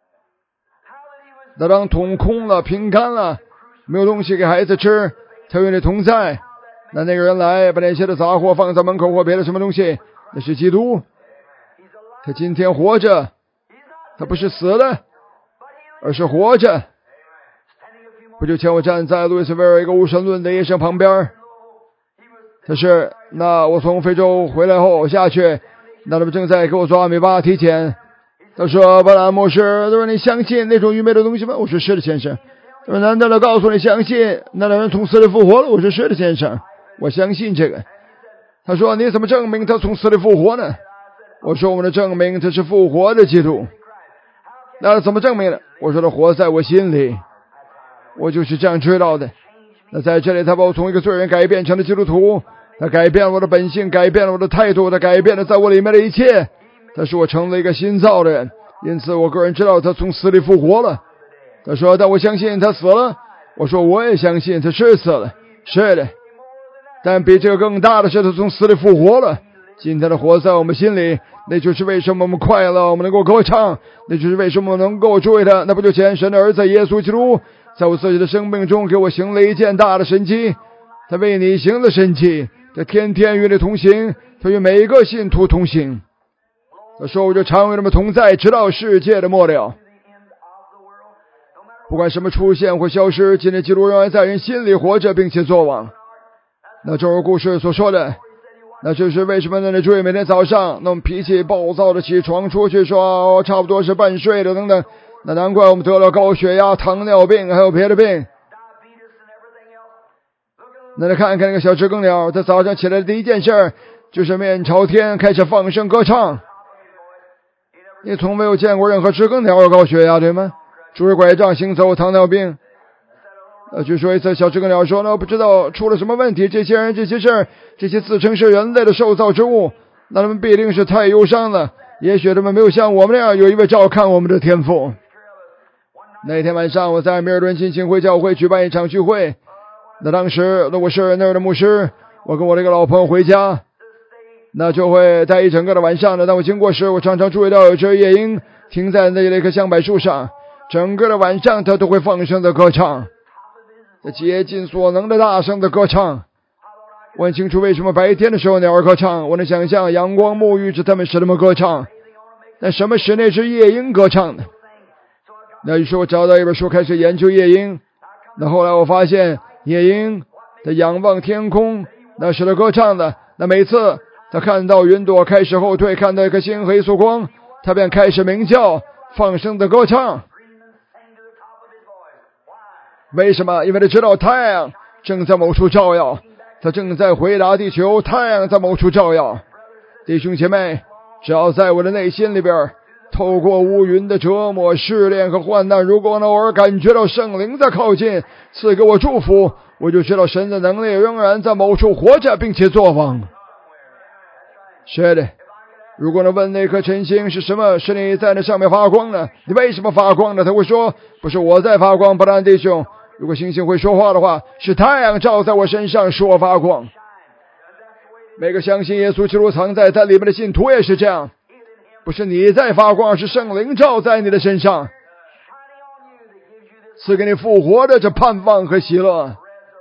那当桶空了，瓶干了，没有东西给孩子吃，他与你同在。那个人来把那些的杂货放在门口或别的什么东西，那是基督。他今天活着，他不是死了，而是活着。不久前我站在路易斯维尔一个无神论的医生旁边， 但是那我从非洲回来后下去，那他们正在给我抓米巴提前。他说巴兰牧师，他说你相信那种愚昧的东西吗？我说是的先生。他说难道他告诉你相信那人从死里复活了？我说是的先生，我相信这个。他说你怎么证明他从死里复活呢？我说我们的证明他是复活的基督。那怎么证明呢？我说他活在我心里，我就是这样知道的。那在这里他把我从一个罪人改变成了基督徒，他改变了我的本性，改变了我的态度，他改变了在我里面的一切，他使我成了一个新造的人。因此我个人知道他从死里复活了。他说但我相信他死了。我说我也相信他是死了，是的，但比这个更大的是他从死里复活了，今天的活在我们心里。那就是为什么我们快乐，我们能够歌唱，那就是为什么我们能够追他。那不就前神的儿子耶稣基督在我自己的生命中给我行了一件大的神迹，他为你行了神迹，他天天与你同行，他与每一个信徒同行。他说我就常与他们同在，直到世界的末了。不管什么出现或消失，今天基督仍然在人心里活着并且作王。那正如故事所说的，那就是为什么呢？注意每天早上那么脾气暴躁的起床出去说差不多是半睡的等等，那难怪我们得了高血压、糖尿病还有别的病。那你看看那个小知更鸟，他早上起来的第一件事就是面朝天开始放声歌唱。你从没有见过任何知更鸟有高血压对吗？拄着拐杖行走，糖尿病。据说一次小知更鸟说呢，不知道出了什么问题，这些人这些事儿，这些自称是人类的受造之物，那他们必定是太忧伤了，也许他们没有像我们那样有一位照看我们的天父。那天晚上我在米尔顿浸信会教会举办一场聚会，那当时我是那儿的牧师，我跟我这个老朋友回家，那就会待一整个的晚上的。当我经过时，我常常注意到有只夜莺停在那一棵香柏树上，整个的晚上它都会放声的歌唱，竭尽所能的大声的歌唱。我很清楚为什么白天的时候鸟儿歌唱，我能想象阳光沐浴着它们使它们歌唱，但什么使那只夜莺歌唱呢？那于是我找到一本书开始研究夜莺。那后来我发现夜莺它仰望天空，那是它歌唱的。那每次它看到云朵开始后退，看到一颗星和一束光，它便开始鸣叫，放声的歌唱。为什么？因为他知道太阳正在某处照耀，他正在回答地球，太阳在某处照耀。弟兄姐妹，只要在我的内心里边，透过乌云的折磨、试炼和患难，如果呢偶尔感觉到圣灵在靠近，赐给我祝福，我就知道神的能力仍然在某处活着并且作王。是的，如果呢问那颗晨星是什么使你在那上面发光呢？你为什么发光呢？他会说不是我在发光，不然弟兄，如果星星会说话的话，是太阳照在我身上使我发光。每个相信耶稣基督藏在他里面的信徒也是这样，不是你在发光，是圣灵照在你的身上，赐给你复活的这盼望和喜乐。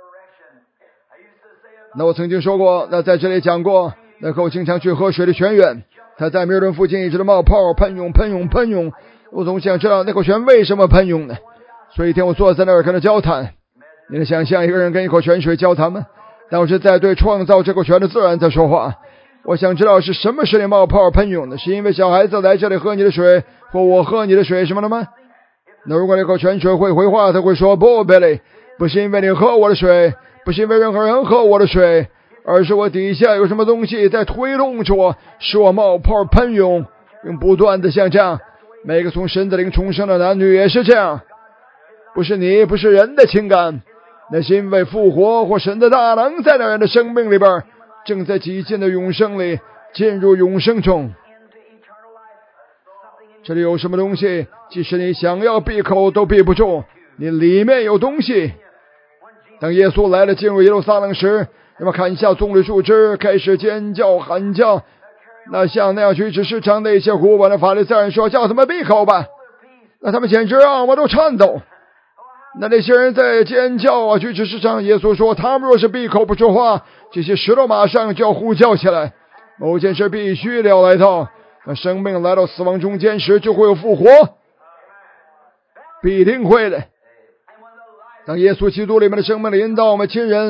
那我曾经说过，那在这里讲过，那口经常去喝水的泉源，他在米尔顿附近一直的冒泡，喷涌。我总想知道那口泉为什么喷涌呢？所以一天我坐在那儿跟他交谈。你能想象一个人跟一口泉水交谈吗？但我是在对创造这口泉的自然在说话。我想知道是什么使你冒泡喷涌的，是因为小孩子来这里喝你的水，或我喝你的水什么的吗？那如果那口泉水会回话，他会说不 Billy， 不是因为你喝我的水，不是因为任何人喝我的水，而是我底下有什么东西在推动着我，使我冒泡喷涌，并不断的像这样。每个从神的灵重生的男女也是这样，不是你，不是人的情感，那是因为复活或神的大能在那人的生命里边，正在极尽的永生里进入永生中。这里有什么东西，即使你想要闭口都闭不住，你里面有东西。当耶稣来了进入耶路撒冷时，那么砍下棕榈树枝，开始尖叫喊叫。那像那样举止失常的一些古板的法利赛人说，叫他们闭口吧。那他们简直让我都颤抖。那些人在尖叫啊，举止失常。耶稣说，他们若是闭口不说话，这些石头马上就要呼叫起来。某件事必须要来到，当生命来到死亡中间时，就会有复活，必定会的。当耶稣基督里面的生命的引导我们亲人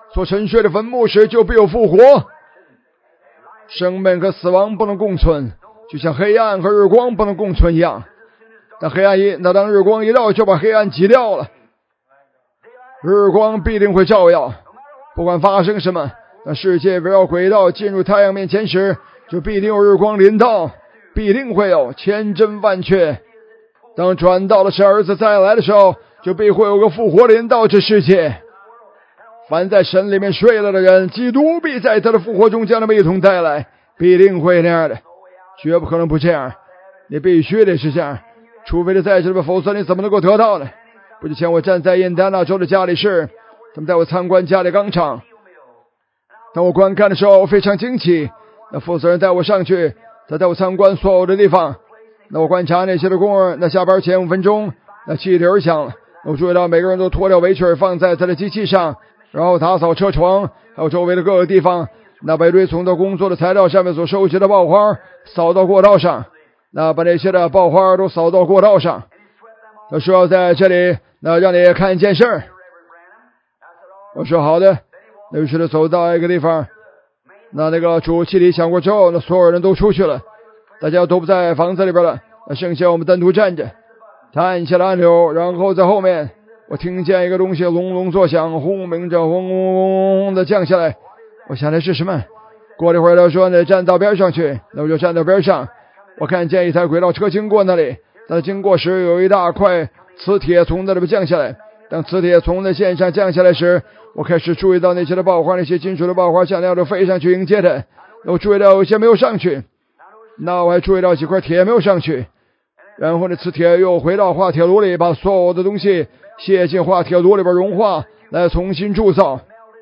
所沉睡的坟墓时，就必有复活。生命和死亡不能共存，就像黑暗和日光不能共存一样。当日光一到，就把黑暗挤掉了。日光必定会照耀，不管发生什么。当世界围绕轨道进入太阳面前时，就必定有日光临到，必定会有，千真万确。当转到了神儿子再来的时候，就必会有个复活临到这世界。凡在神里面睡了的人，基督必在他的复活中将他们一同带来，必定会那样的，绝不可能不这样。你必须得是这样，除非他在这里，否则你怎么能够得到呢？不久前我站在印第安纳州的加里市，他们带我参观加里钢厂。当我观看的时候，我非常惊奇。那负责人带我上去，他带我参观所有的地方。那我观察那些的工人，那下班前5分钟，那汽笛响了，我注意到每个人都脱掉围裙放在他的机器上，然后打扫车床，还有周围的各个地方。那把一堆从他工作的材料上面所收集的爆花扫到过道上，那把那些的爆花都扫到过道上。他说在这里，那让你看一件事。我说好的。那于是他走到一个地方，那个主气体响过之后，那所有人都出去了，大家都不在房子里边了，那剩下我们单独站着。他按下了按钮，然后在后面我听见一个东西隆隆作响，轰鸣着轰轰轰的降下来。我想的是什么？过了一会儿他说你站到边上去，那我就站到边上。我看见一台轨道车经过那里，当经过时有一大块磁铁从那里边降下来。当磁铁从那线上降下来时，我开始注意到那些的爆花，那些金属的爆花像那样的飞上去迎接它。我注意到有些没有上去，那我还注意到几块铁没有上去。然后那磁铁又回到化铁炉里，把所有的东西卸进化铁炉里边融化，来重新铸造。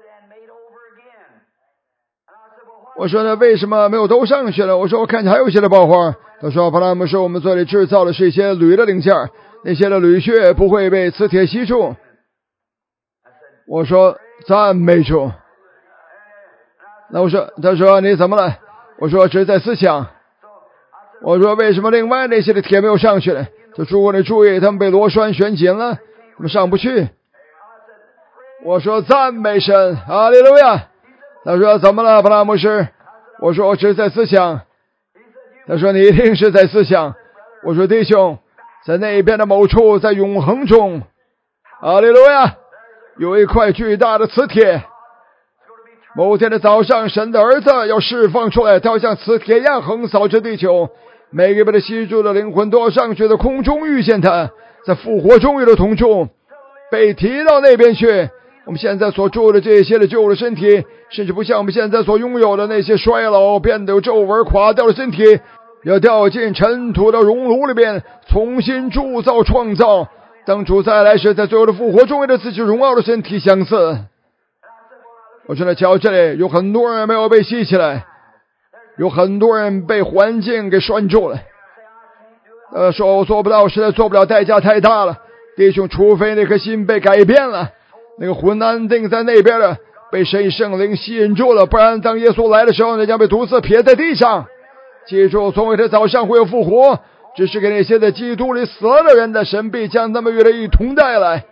我说那为什么没有都上去了？我说我看见还有一些的爆花。他说巴拉姆说我们这里制造的是一些铝的零件，那些的铝屑不会被磁铁吸住。我说赞美主。那他说你怎么了？我说只是在思想。我说为什么另外那些的铁没有上去呢？如果你注意，他们被螺栓旋紧了，他们上不去。我说赞美神，哈利路亚。他说怎么了，布拉牧师？我说我只是在思想。他说你一定是在思想。我说弟兄，在那边的某处，在永恒中，哈利路亚，有一块巨大的磁铁。某天的早上，神的儿子要释放出来，他要像磁铁一样横扫着地球，每个被他吸住的灵魂都要上去的空中遇见他，在复活中与他同住，被提到那边去。我们现在所住的这些的旧的身体，甚至不像我们现在所拥有的那些衰老变得有皱纹垮掉的身体，要掉进尘土的熔炉里边，重新铸造创造。当主再来时，在最后的复活中为了自己荣耀的身体相似。我觉得瞧这里有很多人没有被吸起来，有很多人被环境给拴住了。说我做不到，实在做不了，代价太大了。弟兄，除非那颗心被改变了，那个魂安定在那边的，被神圣灵吸引住了，不然当耶稣来的时候，那将被毒死撇在地上。记住，总有一天早上会有复活，只是给那些在基督里死了的人的，神必将他们与他一同带来。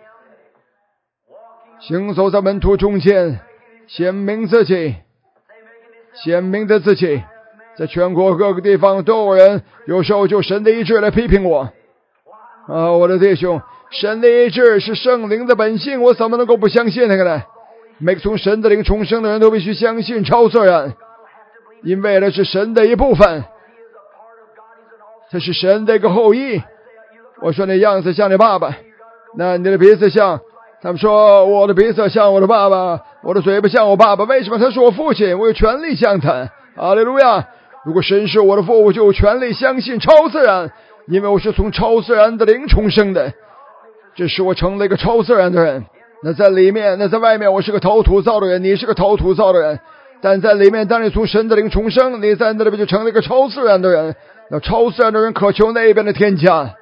行走在门徒中间，显明自己，显明的自己，在全国各个地方都有人，有时候就神的意志来批评我。我的弟兄，神的意志是圣灵的本性，我怎么能够不相信那个呢？每个从神的灵重生的人都必须相信超自然，因为那是神的一部分，这是神的一个后裔。我说你样子像你爸爸，那你的鼻子像，他们说我的鼻子像我的爸爸，我的嘴巴像我爸爸，为什么他是我父亲？我有权利像他。哈利路亚！如果神是我的父，我就有权利相信超自然，因为我是从超自然的灵重生的，这使我成了一个超自然的人。那在里面，那在外面，我是个陶土造的人，你是个陶土造的人，但在里面，当你从神的灵重生，你在那里边就成了一个超自然的人。那超自然的人渴求那边的天家。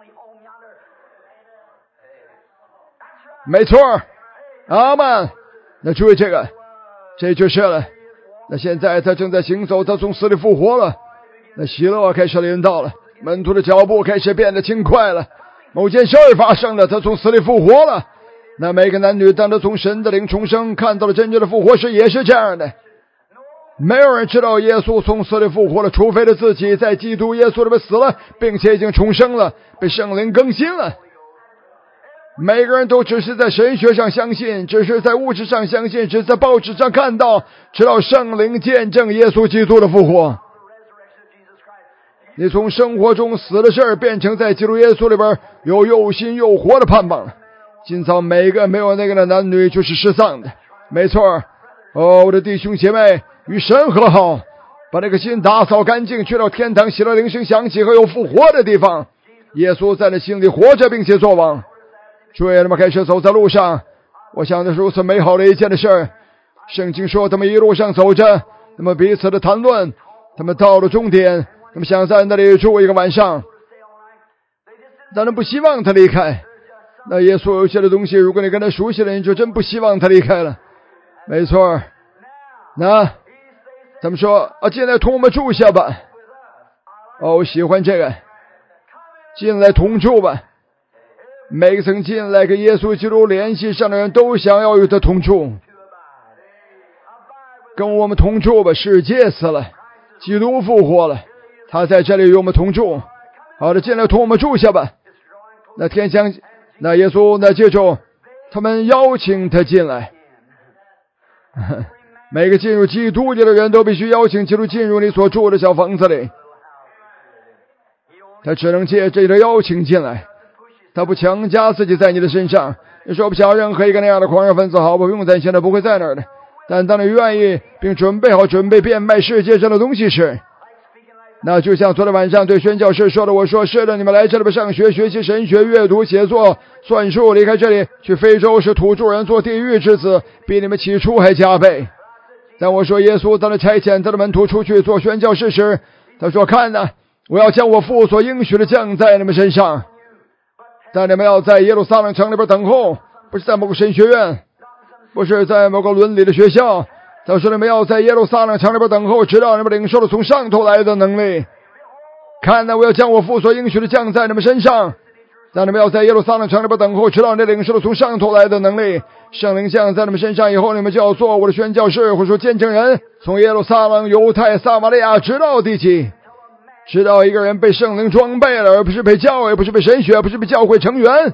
没错，阿们。那注意这个，这就是了。那现在他正在行走，他从死里复活了。那喜乐开始临到了，门徒的脚步开始变得轻快了。某件事发生了，他从死里复活了。 那每个男女当他从神的灵重生，看到了真正的复活时，也是这样的。没有人知道耶稣从死里复活了，除非他自己在基督耶稣里边死了，并且已经重生了，被圣灵更新了。每个人都只是在神学上相信，只是在物质上相信，只是在报纸上看到，直到圣灵见证耶稣基督的复活。你从生活中死的事儿变成在基督耶稣里边有又新又活的盼望了。今早每个没有那个的男女就是失丧的，没错。我的弟兄姐妹，与神和好，把那个心打扫干净，去到天堂，喜乐铃声响起和有复活的地方。耶稣在那心里活着，并且作王。主也那么开始走在路上，我想这是如此美好的一件的事儿。圣经说他们一路上走着，他们彼此的谈论，他们到了终点，他们想在那里住一个晚上，但是不希望他离开。那耶稣有些的东西，如果你跟他熟悉了，你就真不希望他离开了。没错。那他们说进来同我们住下吧。我喜欢这个，进来同住吧。每个曾进来跟耶稣基督联系上的人都想要与他同住，跟我们同住吧。世界死了，基督复活了，他在这里与我们同住。好的，进来同我们住下吧。那天将那耶稣那接着他们邀请他进来。每个进入基督里的人都必须邀请基督进入你所住的小房子里，他只能借这个邀请进来，他不强加自己在你的身上。你说不想任何一个那样的狂热分子，好，不用担心，他不会在那儿的。但当你愿意并准备好准备变卖世界上的东西时，那就像昨天晚上对宣教士说的，我说是的，你们来这里边上学，学习神学、阅读、写作、算术，离开这里去非洲是土著人，做地狱之子，比你们起初还加倍。但我说耶稣当他差遣他的门徒出去做宣教士时，他说看哪，我要将我父所应许的降在你们身上，但你们要在耶路撒冷城里边等候，不是在某个神学院，不是在某个伦理的学校。他说你们要在耶路撒冷城里边等候，直到你们领受了从上头来的能力。看哪，我要将我父所应许的降在你们身上，但你们要在耶路撒冷城里边等候，直到你领受了从上头来的能力。圣灵降在你们身上以后，你们就要做我的宣教士，或者说见证人，从耶路撒冷、犹太、撒玛利亚，直到地极。直到一个人被圣灵装备了，而不是被教会，不是被神学，不是被教会成员。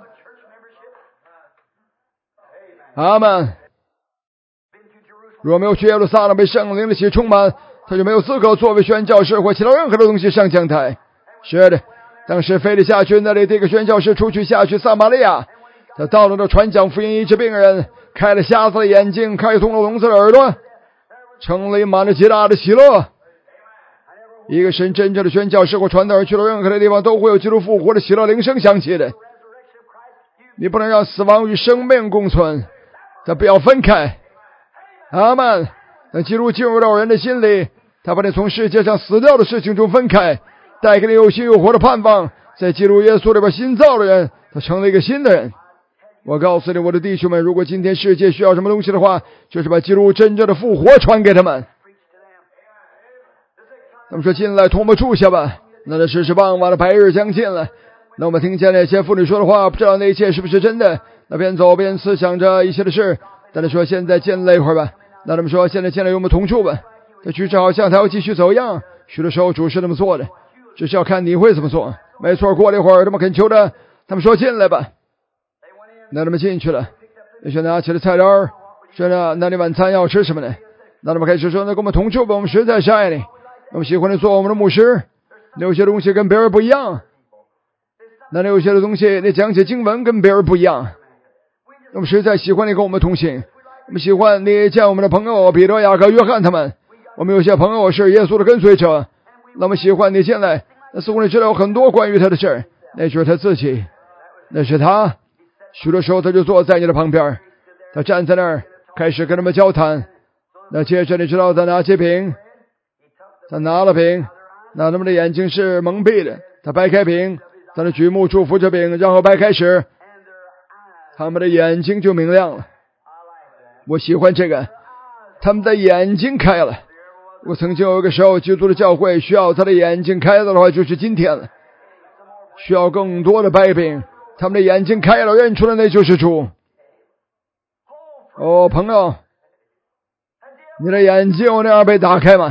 阿们。如果没有去耶路撒冷被圣灵的血充满，他就没有资格作为宣教士或其他任何的东西上讲台。是的，当时腓利下去那里这个宣教士出去下去撒玛利亚，他到了那传讲福音，医治病人，开了瞎子的眼睛，开通了聋子的耳朵，城里满了极大的喜乐。一个神真正的宣教士或传道人去了任何的地方，都会有基督复活的喜乐铃声响起的。你不能让死亡与生命共存，他不要分开。阿们。当基督进入到人的心里，他把你从世界上死掉的事情中分开，带给你有新有活的盼望。在基督耶稣里边新造的人，他成了一个新的人。我告诉你，我的弟兄们，如果今天世界需要什么东西的话，就是把基督真正的复活传给他们。他们说进来同我们住下吧。那这是傍晚的白日将近了，那我们听见那些妇女说的话，不知道那一切是不是真的。那边走边思想着一切的事。但他说现在进来一会儿吧。那他们说现在进来与我们同住吧。这举止好像他要继续走样。许多时候主是这么做的，只是要看你会怎么做。没错，过了一会儿，他们恳求着，他们说进来吧。那他们进去了。那些拿起了菜单，说那你晚餐要吃什么呢？那他们开始说，那跟我们同住吧，我们实在是爱你，我们喜欢你做我们的牧师。有些东西跟别人不一样，那有些的东西你讲解经文跟别人不一样。我们实在喜欢你跟我们同行，我们喜欢你见我们的朋友彼得、雅各、约翰他们。我们有些朋友是耶稣的跟随者，那么喜欢你进来。那似乎你知道很多关于他的事，那就是他自己，那是他。许多时候他就坐在你的旁边，他站在那儿开始跟他们交谈。那接着你知道他拿起瓶，他拿了瓶，那他们的眼睛是蒙蔽的，他掰开瓶，他的举目祝福着饼，然后掰开时他们的眼睛就明亮了。我喜欢这个，他们的眼睛开了。我曾经有一个时候，基督的教会需要他的眼睛开了的话，就是今天了。需要更多的掰饼，他们的眼睛开了，认出了那就是主。 哦，朋友，你的眼睛有那样被打开吗？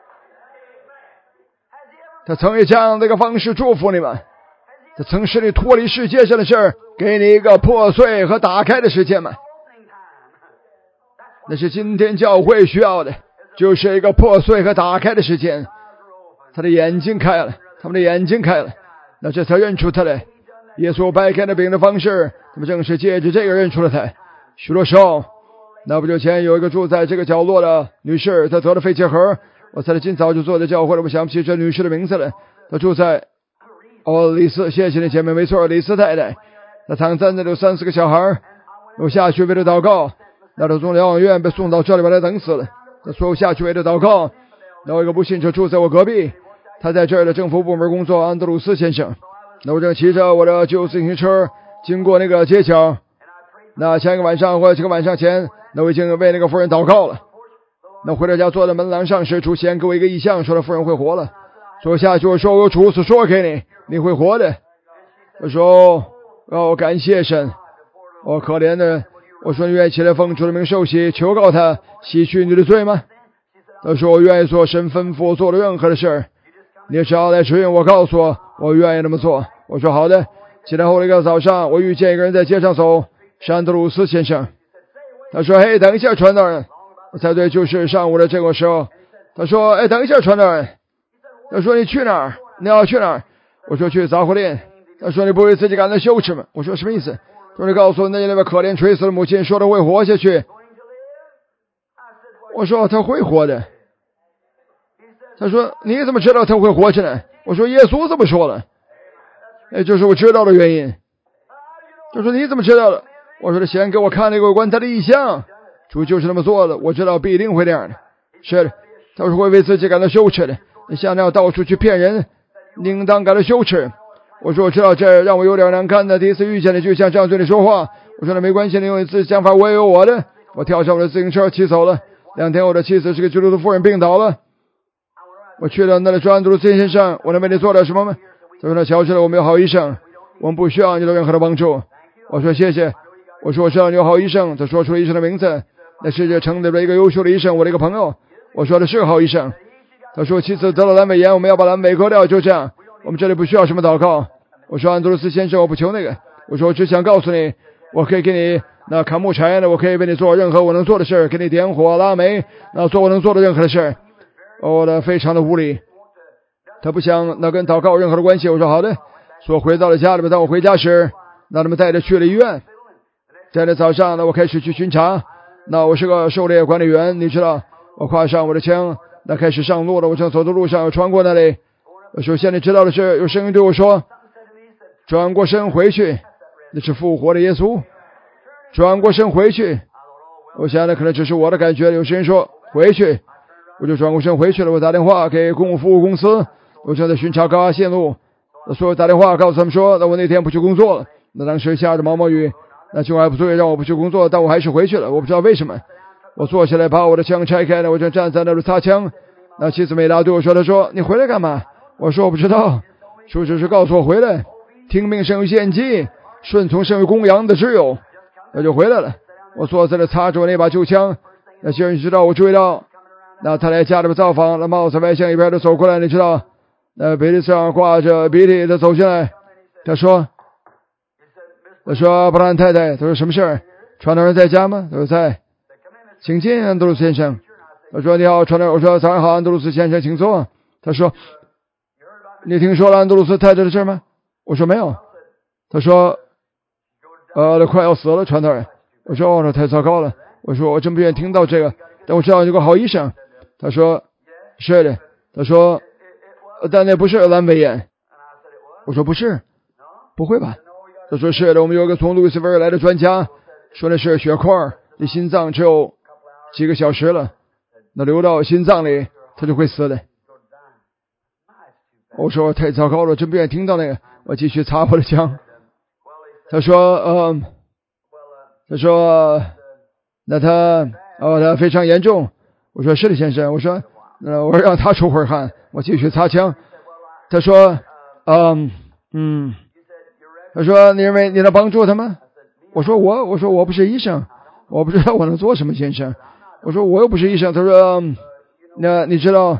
他曾以这样的一个方式祝福你们，他曾使你脱离世界上的事儿，给你一个破碎和打开的时间吗？那是今天教会需要的，就是一个破碎和打开的时间。他的眼睛开了，他们的眼睛开了，那这才认出他来。耶稣掰开了饼的方式，他们正是借着这个认出了他。许多时候，那不久前有一个住在这个角落的女士，她得了肺结核，我猜她今早就坐在教会了，我想不起这女士的名字了。她住在李斯，谢谢你姐妹，没错，李斯太太。她躺在那里有3-4个小孩，我下去为了祷告，那她从疗养院被送到这里把她等死了。她说我下去为了祷告，那我一个不信者住在我隔壁，他在这儿的政府部门工作，安德鲁斯先生。那我正骑着我的旧自行车经过那个街角，那前一个晚上或者几个晚上前，那我已经为那个妇人祷告了。那回到家坐在门廊上时，主先给我一个异象，说了妇人会活了。所以下去我说我有主所说给你，你会活的。我说感谢神，我可怜的，我说你愿意起来奉主的名受洗，求告他洗去你的罪吗？他说我愿意做神吩咐我做的任何的事儿，你只要来指引我，告诉我，我愿意那么做。我说好的。起来后的一个早上，我遇见一个人在街上走，是安德鲁斯先生。他说嘿，等一下传道人。我猜对，就是上午的这个时候。他说哎，等一下传道人。他说你去哪儿？你要去哪儿？我说去杂货店。他说你不为自己感到羞耻吗？我说什么意思？说你告诉那位可怜垂死的母亲，说他会活下去。我说他会活的。他说你怎么知道他会活着呢？我说耶稣这么说了。就是我知道的原因。他说你怎么知道的？我说他先给我看了一个有关他的异象，主就是那么做的，我知道必定会这样的。是的，他说会为自己感到羞耻的，你像那样到处去骗人，应当感到羞耻。我说我知道，这让我有点难堪的，第一次遇见你就像这样对你说话。我说那没关系，你有你自己想法，我也有我的。我跳上我的自行车骑走了。2天我的妻子是个基督徒妇人病倒了，我去了那里说安德鲁斯先生，我能为你做点什么吗？他说他瞧起来我们有好医生，我们不需要你的任何的帮助。我说谢谢。我说我知道你有好医生。他说出了医生的名字，那世界城里的一个优秀的医生，我的一个朋友。我说的是个好医生。他说妻子得了阑尾炎，我们要把阑尾割掉，就这样，我们这里不需要什么祷告。我说安德鲁斯先生，我不求那个。我说我只想告诉你，我可以给你那砍木柴的，我可以为你做任何我能做的事，给你点火拉煤，那做我能做的任何的事。我的非常的无理，他不想那跟祷告有任何的关系。我说好的。所以我回到了家里面，当我回家时，那他们带着去了医院。在那早上呢，我开始去巡查。那我是个狩猎管理员，你知道，我挎上我的枪，那开始上路了。我正走在路上，穿过那里。首先你知道的是，有声音对我说，转过身回去，那是复活的耶稣。转过身回去。我想那可能只是我的感觉，有声音说回去。我就转过身回去了。我打电话给公共服务公司，我正在巡查高压线路。所以我打电话告诉他们说，那我那天不去工作了。那当时下着毛毛雨，那就还不对，让我不去工作，但我还是回去了。我不知道为什么。我坐下来把我的枪拆开了，我正站在那里擦枪。那妻子美拉对我说，她说你回来干嘛？我说我不知道，主只是告诉我回来，听命胜于献祭，顺从胜于公羊的只有。那就回来了。我坐在那擦着我那把旧枪。那些人知道我注意到，那他来家里边造访，那帽子歪向一边的走过来，你知道，那鼻子上挂着鼻涕的走进来。他说布兰太太，他说什么事儿？传道人在家吗？他说在。请进，安德鲁斯先生。我说你好，传道人。我说早上好，安德鲁斯先生，请坐。他说你听说了安德鲁斯太太的事吗？我说没有。他说他快要死了，传道人。我说那太糟糕了。我说我真不愿意听到这个，但我知道有个好医生。他说是的。他说但那不是阑尾炎。我说不是。不会吧？他说是的，我们有个从路易斯维尔来的专家，说那是血块，离心脏只有几个小时了，那流到心脏里他就会死的。我说太糟糕了，真不愿意听到那个。我继续擦我的枪。他说那他非常严重。我说是的先生。我说我让他出会汗。我继续擦枪。他说他说你认为你能帮助他吗？我说我不是医生。 我不知道我能做什么，先生。我说我又不是医生。他说那你知道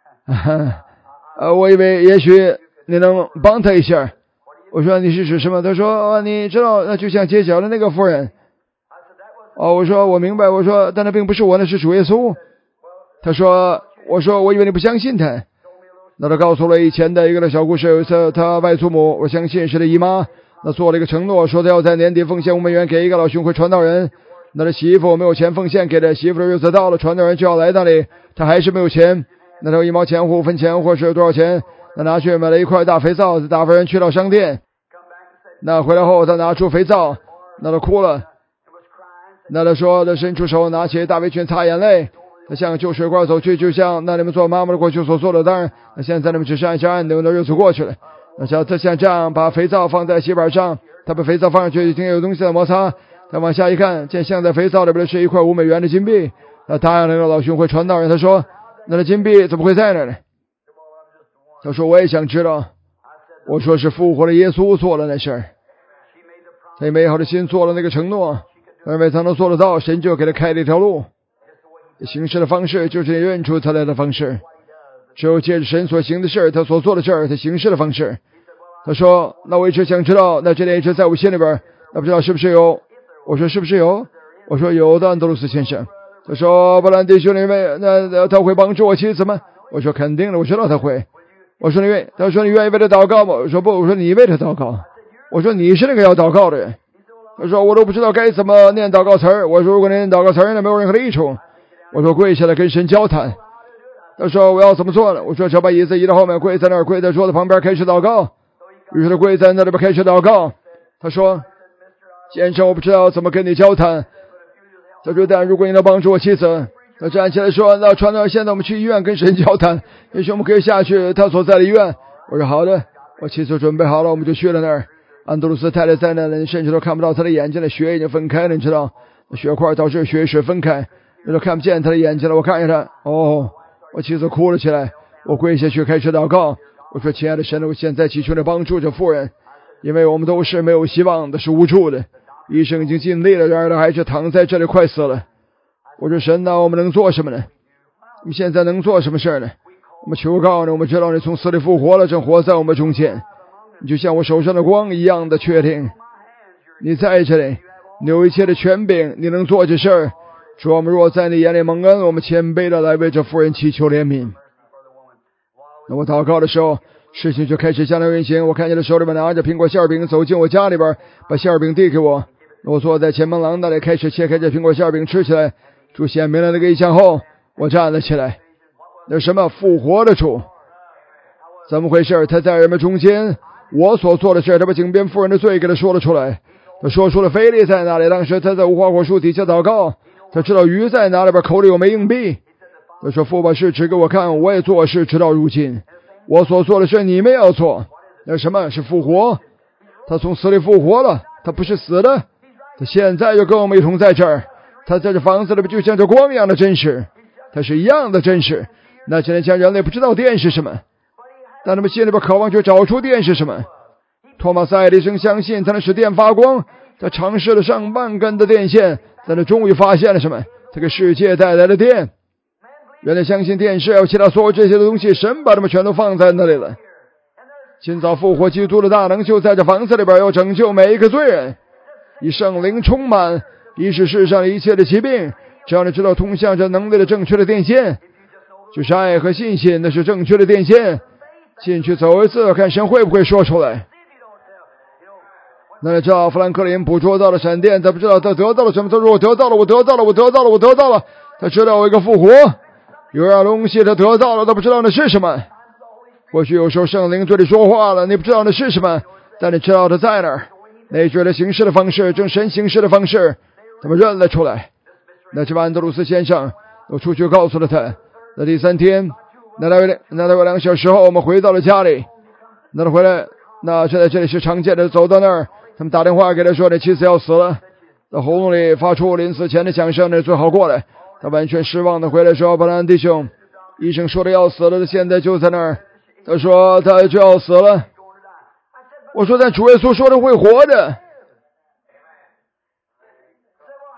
我以为也许你能帮他一下。我说你是指什么？他说你知道那就像街角的那个妇人。我说我明白。我说但那并不是我，那是主耶稣。他说我说我以为你不相信他。那他告诉了以前的一个小故事。有一次他外祖母，我相信是他姨妈，那做了一个承诺，说他要在年底奉献$5给一个老兄会传道人。那他媳妇没有钱奉献给他，媳妇的日子到了，传道人就要来那里，他还是没有钱。那他1毛钱或5分钱或是多少钱，那拿去买了一块大肥皂，打发人去到商店。那回来后他拿出肥皂，那他哭了。那他说他伸出手拿起大围裙擦眼泪，他向旧水罐走去，就像那你们做妈妈的过去所做的。当然那现在你们只是按下按钮的日子过去了。那他像这样把肥皂放在洗板上，他把肥皂放上去，已经有东西在摩擦。他往下一看，见镶在肥皂里边的是一块$5的金币。那答应那个老兄会传道人，他说那个金币怎么会在那呢？他说我也想知道。我说是复活的耶稣做了那事儿，他以美好的心做了那个承诺，认为他能做得到，神就给他开了一条路。行事的方式就是你认出他来的方式，只有借着神所行的事儿，他所做的事儿，他行事的方式。他说那我一直想知道，那这点一直在我心里边，那不知道是不是有。我说是不是有？我说有的，安德鲁斯先生。他说布兰迪兄弟们，那他会帮助我妻子吗？我说肯定的，我知道他会。我说他说你愿意为他祷告吗？我说不。我说你为他祷告。我说你是那个要祷告的人。他说我都不知道该怎么念祷告词儿。我说如果念祷告词儿那没有任何的益处。我说跪下来跟神交谈。他说我要怎么做呢？我说只要把椅子移到后面，跪在那儿，跪在桌子旁边开始祷告。于是他跪在那里边开始祷告。他说先生，我不知道怎么跟你交谈。他说但如果你能帮助我妻子。他站起来说那传道现在我们去医院跟神交谈，也许我们可以下去他所在的医院。我说好的。我妻子准备好了，我们就去了那儿。安德鲁斯太太在那里，甚至都看不到他的眼睛，的血已经分开了，你知道血块导致血水分开，你都看不见他的眼睛了。我看见他，我妻子哭了起来。我跪下去开始祷告。我说亲爱的神，我现在祈求你帮助这妇人，因为我们都是没有希望的，是无助的，医生已经尽力了，然而他还是躺在这里快死了。我说神啊，我们能做什么呢？我们现在能做什么事呢？我们求告你，我们知道你从死里复活了，正活在我们中间，你就像我手上的光一样的确定你在这里，你有一切的权柄，你能做这事儿。主，我们若在你眼里蒙恩，我们谦卑的来为这妇人祈求怜悯。那我祷告的时候，事情就开始向他运行。我看见他手里面拿着苹果馅饼走进我家里边，把馅饼递给我。我坐在前门廊那里开始切开这苹果馅饼吃起来。主显明了那个异象后，我站了起来。那什么复活的主？怎么回事？他在人们中间，我所做的事，他把井边妇人的罪给他说了出来。他说出了腓力在哪里，当时他在无花果树底下祷告，他知道鱼在哪里边，口里有枚硬币。他说父把事指给我看，我也做事直到如今，我所做的事你们要做。那什么是复活？他从死里复活了，他不是死的，他现在就跟我们一同在这儿。他在这房子里边就像这光一样的真实，他是一样的真实。那些人像人类不知道电是什么，但他们心里边渴望去找出电是什么。托马斯爱迪生相信他能使电发光，他尝试了上万根的电线，但他终于发现了什么？这个世界带来的电。人类相信电视，还有其他所有这些的东西，神把他们全都放在那里了。今早复活基督的大能就在这房子里边，要拯救每一个罪人，以圣灵充满，医治世上的一切的疾病。只要你知道通向这能力的正确的电线，就是爱和信心，那是正确的电线。进去走一次，看神会不会说出来。那你知道富兰克林捕捉到了闪电，他不知道他得到了什么。他说我得到了，我得到了，我得到了，我得到了。他知道有一个复活，有样东西他得到了，他不知道那是什么。或许有时候圣灵对你说话了，你不知道那是什么，但你知道他在那儿。那觉得行事的方式，正神行事的方式，他们认了出来。那这安德鲁斯先生，我出去告诉了他。那第三天，那大约2个小时后，我们回到了家里。那他回来，那现在这里是常见的，走到那儿，他们打电话给他说，你妻子要死了。那喉咙里发出临死前的响声，那最好过来。他完全失望的回来说，布兰弟兄，医生说的要死了，他现在就在那儿。他说他就要死了。我说但主耶稣说的会活的。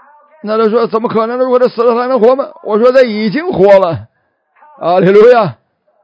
那他说怎么可能呢？如果他死了他还能活吗？我说他已经活了。哈利路亚！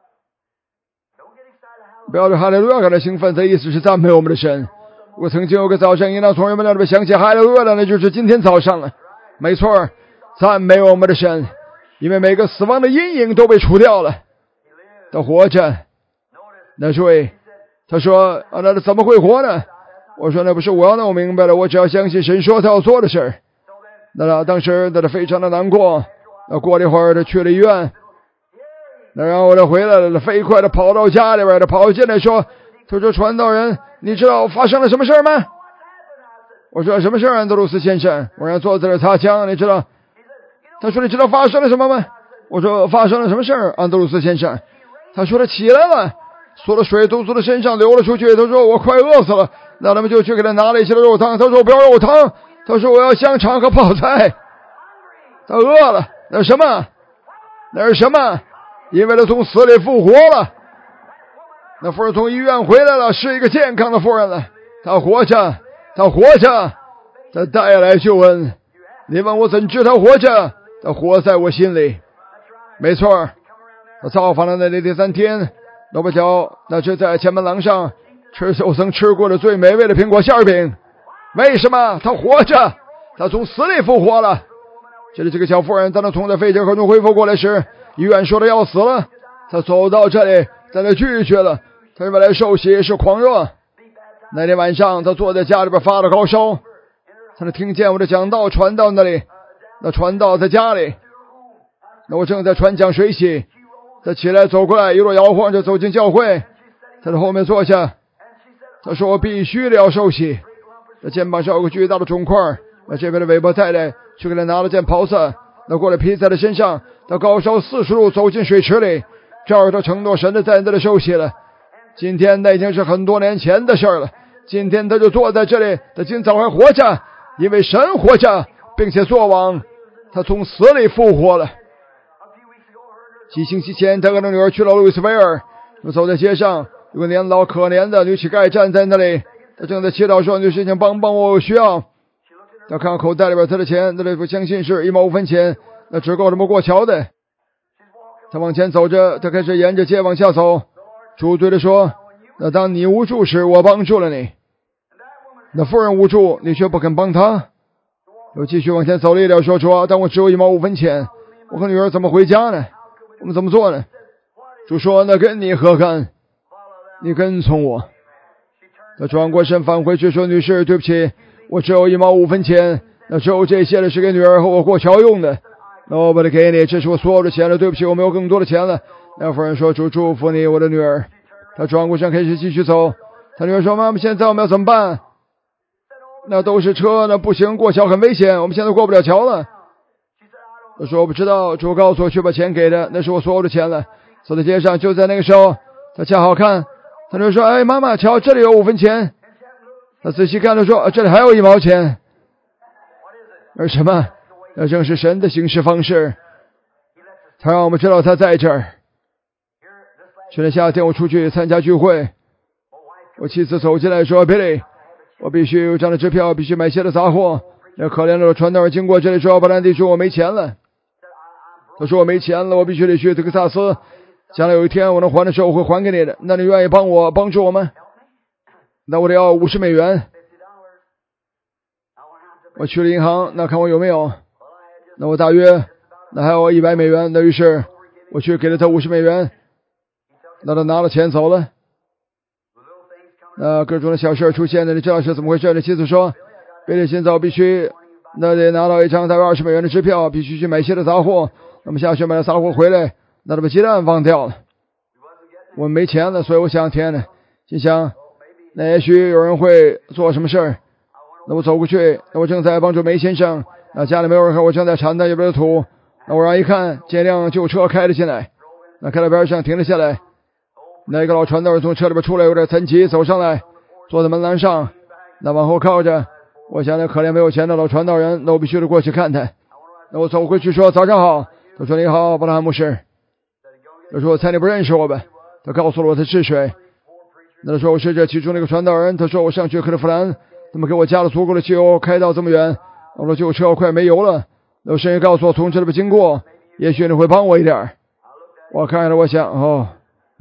不要对哈利路亚感到兴奋，这意思是赞美我们的神。我曾经有个早上应当从人们那里想起哈利路亚的，那就是今天早上了。没错，赞美我们的神，因为每个死亡的阴影都被除掉了，他活着。那诸位，他说那怎么会活呢？我说那不是我要弄明白了，我只要相信神说他要做的事儿。那当时他非常的难过，那过了一会儿他去了医院，那然后他回来了，飞快的跑到家里边，他跑进来说，他说传道人，你知道发生了什么事吗？我说什么事安德鲁斯先生？我让坐在这擦枪，你知道？他说你知道发生了什么吗？我说发生了什么事安德鲁斯先生？他说他起来了，所有的水都从他身上流了出去，他说我快饿死了。那他们就去给他拿了一些肉汤，他说我不要肉汤，他说我要香肠和泡菜。他饿了，那是什么？那是什么？因为他从死里复活了。那夫人从医院回来了，是一个健康的夫人了，他活着，他活着，他带来救恩。你问我怎知他活着？他活在我心里。没错，他造访了那里第3天，罗伯乔那是在前门廊上吃我曾吃过的最美味的苹果馅饼。为什么？他活着，他从死里复活了。这里这个小妇人当他从这肺结核中恢复过来时，医院说他要死了，他走到这里，在那拒绝了，他认为来受洗是狂热。那天晚上他坐在家里边发了高烧，他听见我的讲道传到那里，那传道在家里，那我正在传讲水洗，他起来走过来，一路摇晃着走进教会，他在后面坐下，他说我必须得要受洗。他肩膀上有个巨大的肿块，那这边的韦伯太太去给他拿了件袍子，那过来披在他身上，他高烧40度走进水池里，这儿他承诺神的在那里受洗了。今天那已经是很多年前的事了，今天他就坐在这里，他今早还活着，因为神活着，并且作王，他从死里复活了。几星期前他跟他女儿去了路易斯维尔，走在街上，有个年老可怜的女乞丐站在那里，他正在祈祷说，女士请帮帮我，我需要。他看口袋里边他的钱，他不相信是1毛5分钱，那只够他们过桥的。他往前走着，他开始沿着街往下走，主对他说，那当你无助时我帮助了你，那妇人无助你却不肯帮他。又继续往前走了一点，说主啊，当我只有1毛5分钱，我和女儿怎么回家呢？我们怎么做呢？主说，那跟你何干？你跟从我。他转过身返回去说，女士对不起，我只有1毛5分钱，那只有这些的是给女儿和我过桥用的，那我把它给你，这是我所有的钱了，对不起，我没有更多的钱了。那妇人说，主祝福你我的女儿。他转过身开始继续走，他女儿说，妈妈现在我们要怎么办？那都是车，那不行，过桥很危险，我们现在过不了桥了。我说我不知道，主告诉我去把钱给他，那是我所有的钱了。走在街上，就在那个时候，他恰好看，他就说，哎妈妈，瞧这里有5分钱。他仔细看了说，这里还有1毛钱。而什么？那正是神的行事方式，他让我们知道他在这儿。去年夏天我出去参加聚会，我妻子走进来说， Billy， 我必须有这样的支票，必须买些的杂货。那可怜的传道人经过这里说，巴兰蒂说我没钱了。他说我没钱了，我必须得去德克萨斯，将来有一天我能还的时候我会还给你的。那你愿意帮助我吗？那我得要50美元。我去了银行，那看我有没有。那我大约那还有100美元。那于是我去给了他50美元。那他拿了钱走了。各种的小事出现了，你知道是怎么回事？那妻子说，贝利今早必须那得拿到一张大约20美元的支票，必须去买些的杂货。那么下去买了杂货回来，那他把鸡蛋忘掉了。我没钱了，所以我想天呢，心想那也许有人会做什么事儿。那我走过去，那我正在帮助梅先生，那家里没有人，我正在铲他一边的土。那我让一看，见辆旧车开了进来，那开到边上停了下来。那个老传道人从车里边出来，有点残疾，走上来坐在门栏上，那往后靠着。我想那可怜没有钱的老传道人，那我必须得过去看他。那我走回去说，早上好。他说，你好，伯拉罕牧师。他说，我猜你不认识我吧？他告诉了我他是谁。那他说我是这其中的一个传道人。他说我上去克利夫兰，他们给我加了足够的汽油，开到这么远， 我的旧车快没油了，有神也告诉我从这里经过，也许你会帮我一点。我看着我想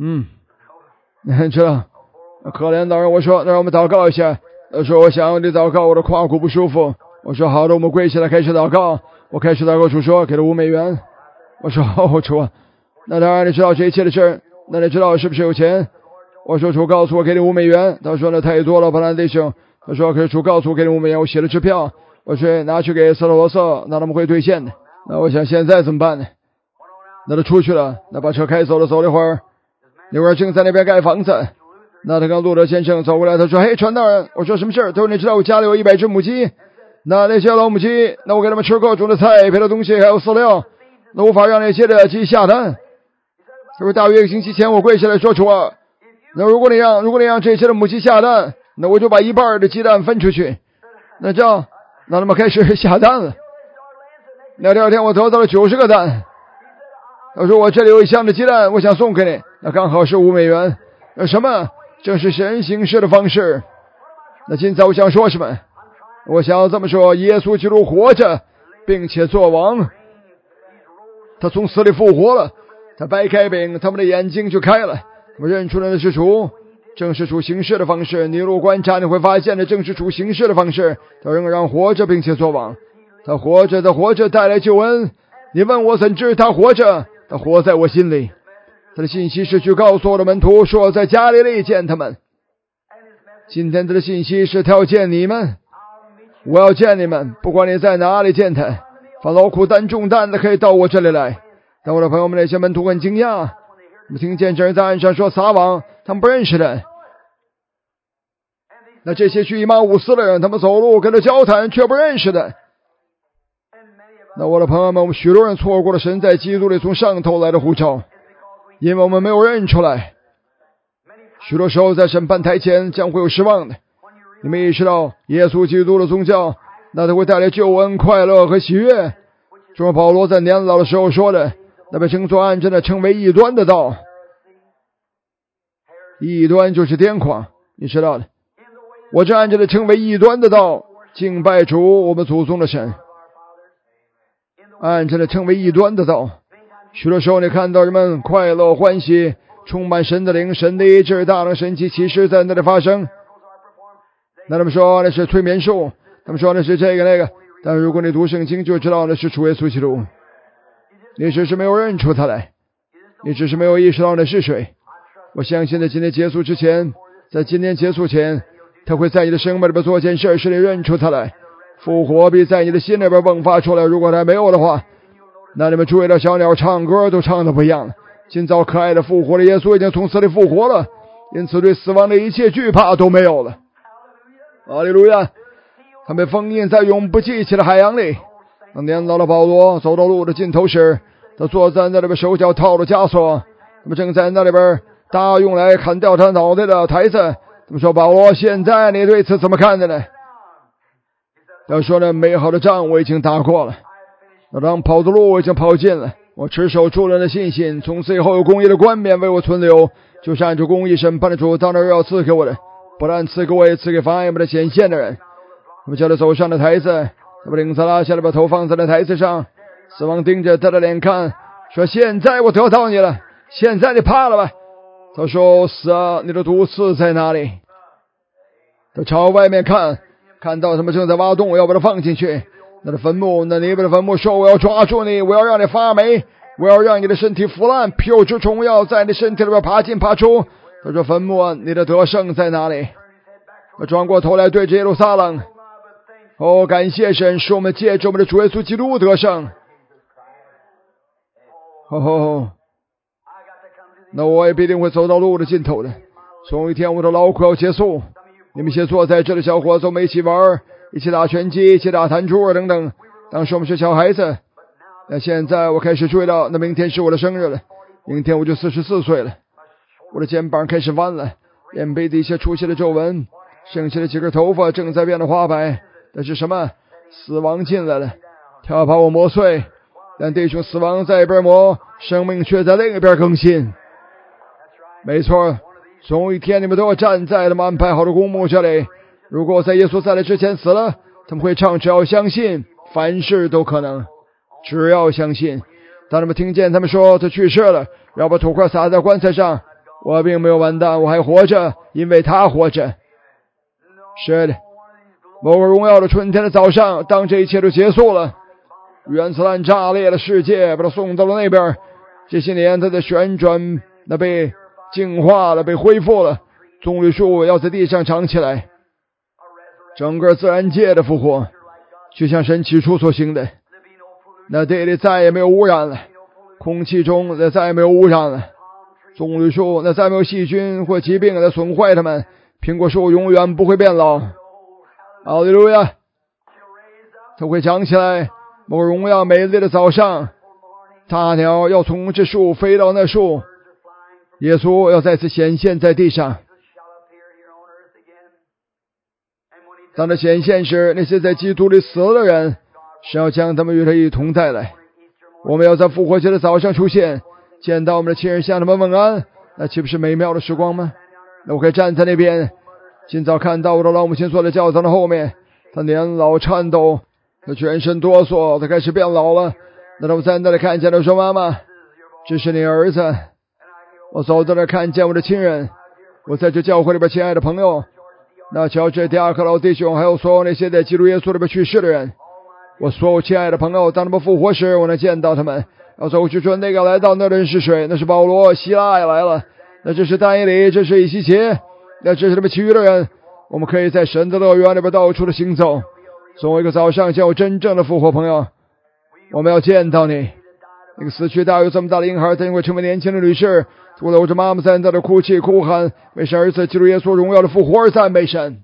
知道可怜的人，我说让我们祷告一下。他说我想你祷告，我的胯骨不舒服。我说好的，我们跪下来开始祷告。我开始祷告，主说给了5美元。我说主啊，那当然你知道这一切的事，那你知道是不是有钱？我说主告诉我给你5美元。他说那太多了，巴兰弟兄。他说可是主告诉我给你5美元，我写了支票，我说拿去给斯特罗瑟，那他们会兑现的。那我想现在怎么办呢？那他出去了，那把车开走了，走了一会儿，那会儿正在那边盖房子。那他跟路德先生走过来，他说嘿传道人，我说什么事？他说你知道我家里有100只母鸡，那些老母鸡，那我给他们吃各种的菜，别的东西还有饲料，那无法让那些的鸡下蛋。他说大约1个星期前我跪下来说主啊，那如果你让这些的母鸡下蛋，那我就把1半的鸡蛋分出去。那这样，那他们开始下蛋了。那第二天我得到了90个蛋。他说我这里有1箱的鸡蛋，我想送给你，那刚好是5美元。什么？正是神行事的方式。那今早我想说什么？我想要这么说，耶稣基督活着并且作王，他从死里复活了，他掰开饼，他们的眼睛就开了，他们认出来的是主，正是主行事的方式。你若观察，你会发现的正是主行事的方式。他仍然活着并且作王，他活着带来救恩。你问我怎知他活着？他活在我心里。他的信息是去告诉我的门徒说在加利利见他们。今天他的信息是他要见你们，我要见你们，不管你在哪里见他。凡劳苦担重担的可以到我这里来。但我的朋友们，那些门徒很惊讶，我们听见这人在岸上说撒网，他们不认识的。那这些去以马忤斯的人，他们走路跟着交谈却不认识的。那我的朋友们，我们许多人错过了神在基督里从上头来的呼召，因为我们没有认出来。许多时候在审判台前将会有失望的。你们意识到耶稣基督的宗教，那它会带来救恩、快乐和喜悦。正如保罗在年老的时候说的，那被称作按着的称为异端的道。异端就是癫狂，你知道的。我这按着的称为异端的道，敬拜主我们祖宗的神。按着的称为异端的道，许多时候你看到人们快乐欢喜，充满神的灵，神的医治，大能神奇奇事在那里发生。那他们说那是催眠术，他们说那是这个那个，但如果你读圣经就知道那是主耶稣基督。你只是没有认出他来，你只是没有意识到那是谁。我相信在今天结束之前，在今天结束前，他会在你的生命里边做件事，使你认出他来。复活必在你的心里边迸发出来。如果他没有的话，那你们注意到小鸟唱歌都唱的不一样了。今早可爱的复活的耶稣已经从死里复活了，因此对死亡的一切惧怕都没有了。哈利路亚！他被封印在永不记起的海洋里。当年老的保罗走到路的尽头时，他坐在那里边，手脚套着枷锁，他们正在那里边搭用来砍掉他脑袋的台子。他们说保罗，现在你对此怎么看的呢？他说呢，美好的仗我已经打过了，那当跑的路我已经跑尽了，我持守住人的信心，从此以后有公义的冠冕为我存留，就是按照公义审判的主当然要赐给我的，不但赐给我，也赐给妨碍我的显现的人。他们叫他走上了台子，他把领子拉下来，把头放在了台子上。死亡盯着他的脸看，说现在我得到你了，现在你怕了吧？他说死啊，你的毒刺在哪里？他朝外面看，看到他们正在挖洞，我要把它放进去。那的坟墓，那泥巴的坟墓说，我要抓住你，我要让你发霉，我要让你的身体腐烂，皮肉之虫要在你身体里边爬进爬出。他说坟墓啊，你的得胜在哪里？我转过头来对着耶路撒冷，感谢神，使我们借着我们的主耶稣基督得胜。那我也必定会走到路的尽头的，总有一天我的劳苦要结束。你们一些坐在这里小伙子，我们一起玩，一起打拳击，一起打弹珠等等。当时我们是小孩子，那现在我开始注意到，那明天是我的生日了，明天我就44岁了。我的肩膀开始弯了，脸背底下出现了皱纹，剩下的几根头发正在变得花白。那是什么？死亡进来了，他要把我磨碎。但弟兄，死亡在一边磨，生命却在另一边更新。没错，总有一天你们都要站在他们安排好的公墓这里。如果我在耶稣再来之前死了， 他们会唱只要相信，凡事都可能。只要相信。当他们听见他们说他去世了，要把土块撒在棺材上，我并没有完蛋，我还活着，因为他活着。是的，某个荣耀的春天的早上，当这一切都结束了，原子弹炸裂了世界，把它送到了那边。这些年它在旋转，那被净化了，被恢复了。棕榈树要在地上长起来，整个自然界的复活，就像神起初所行的。那地里再也没有污染了，空气中那再也没有污染了，棕榈树那再没有细菌或疾病来损坏它们，苹果树永远不会变老。哈利路亚！它会长起来。某荣耀美丽的早上，大鸟要从这树飞到那树，耶稣要再次显现在地上。当他显现时，那些在基督里死了的人是要将他们与他一同带来。我们要在复活节的早上出现，见到我们的亲人，向他们问安，那岂不是美妙的时光吗？那我可以站在那边，今早看到我的老母亲坐在教堂的后面，她年老颤抖，她全身哆嗦，她开始变老了。那我在那里看见她说：“妈妈，这是你儿子。”我走到那看见我的亲人，我在这教会里边亲爱的朋友，那乔治、迪亚克老弟兄，还有所有那些在基督耶稣里边去世的人，我所有亲爱的朋友，当他们复活时，我能见到他们。要走去说那个来到那人是谁？那是保罗、希拉也来了。那这是但以理，这是以西结，那这是他们其余的人。我们可以在神的乐园里边到处的行走。总有一个早上将有真正的复活，朋友，我们要见到你。那个死去大有这么大的婴孩，他因为成为年轻的女士，我搂着妈妈在那里哭泣哭喊，为神儿子基督耶稣荣耀的复活而赞美神。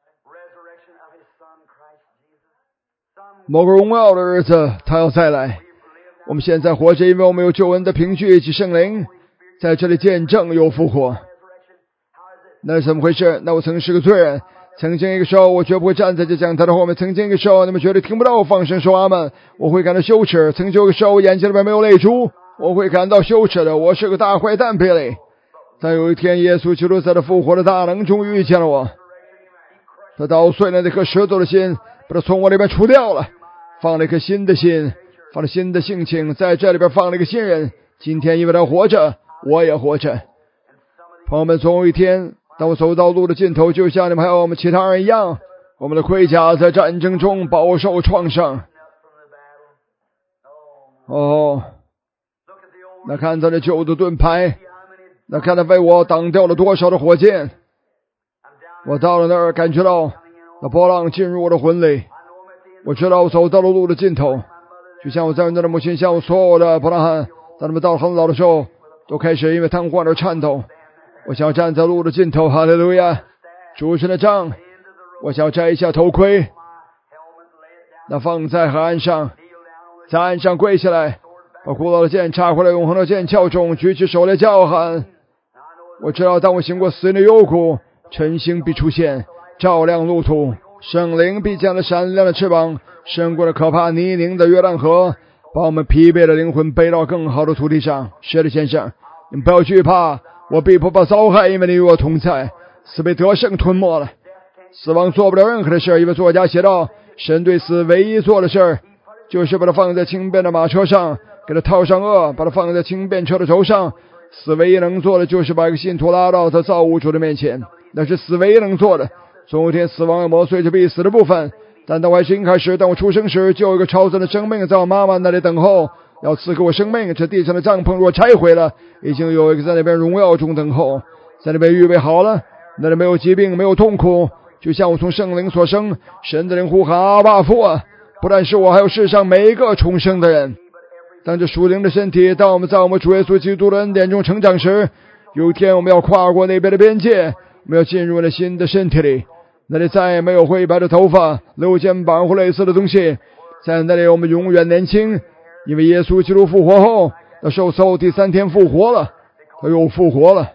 某个荣耀的日子他要再来。我们现在活着，因为我们有救恩的凭据及圣灵在这里见证有复活。那是怎么回事？那我曾是个罪人，曾经一个时候我绝不会站在这讲台的后面，曾经一个时候你们绝对听不到我放声说阿们，我会感到羞耻。曾经有个时候我眼睛里面没有泪珠，我会感到羞耻的，我是个大坏蛋贝利。但有一天耶稣基督在他复活的大能中遇见了我，他捣碎了那颗石头的心，把它从我里面除掉了，放了一颗新的心，放了新的性情，在这里边放了一个新人。今天因为他活着，我也活着。朋友们，总有一天当我走到路的尽头，就像你们还有我们其他人一样，我们的盔甲在战争中饱受创伤。那看他的旧的盾牌，那看他为我挡掉了多少的火箭。我到了那儿，感觉到那波浪进入我的魂里。我知道我走到了路的尽头，就像我在那的母亲，像我所有的伯拉罕，当他们到了很老的时候，都开始因为瘫痪而颤抖。我想要站在路的尽头，哈利路亚！主神的杖，我想要摘下头盔，那放在海岸上，在岸上跪下来，把古老的剑插回来，永恒的剑鞘中，举起手来叫喊。我知道当我行过死荫的幽谷，晨星必出现，照亮路途，圣灵必将那闪亮的翅膀伸过了可怕泥泞的约旦河，把我们疲惫的灵魂背到更好的土地上。是的，先生，你们不要惧怕，我必不怕遭害，因为你与我同在。死被得胜吞没了，死亡做不了任何的事，因为作家写道，神对死唯一做的事就是把它放在轻便的马车上，给它套上轭，把它放在轻便车的轴上。死唯一能做的就是把一个信徒拉到他造物主的面前，那是死唯一能做的。总有一天死亡要磨碎这必死的部分，但当我还是婴孩时，当我出生时，就有一个超自然的生命在我妈妈那里等候，要赐给我生命。这地上的帐篷若拆毁了，已经有一个在那边荣耀中等候，在那边预备好了，那里没有疾病，没有痛苦，就像我从圣灵所生，神的灵呼喊阿爸父啊！不但是我，还有世上每一个重生的人。当这属灵的身体，当我们在我们主耶稣基督的恩典中成长时，有一天我们要跨过那边的边界，我们要进入那新的身体里，那里再也没有灰白的头发、溜肩膀或类似的东西，在那里我们永远年轻，因为耶稣基督复活后，他受受第3天复活了，他又复活了。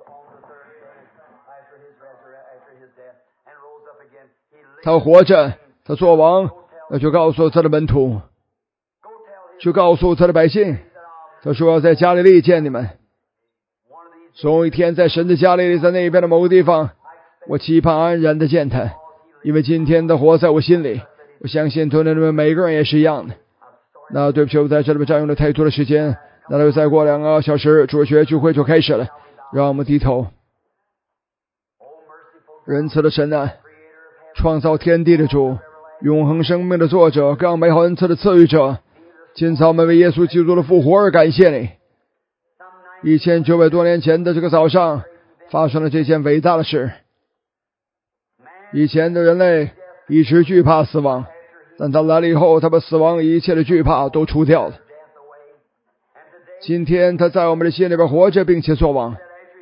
他活着，他做王，那就告诉他的门徒，去告诉他的百姓，他说要在加利利见你们。总有一天在神的加利利，在那边的某个地方，我期盼安然的见他，因为今天的活在我心里， 我相信同你们每个人也是一样的。那对不起，我在这里面占用了太多的时间。那就再过2个小时，主学聚会就开始了。让我们低头。仁慈的神啊，创造天地的主，永恒生命的作者，更美好恩赐的赐予者，今早我们为耶稣基督的复活而感谢你。1900多年前的这个早上，发生了这件伟大的事。以前的人类一直惧怕死亡，但他来了以后，他把死亡一切的惧怕都除掉了。今天他在我们的心里边活着，并且作王。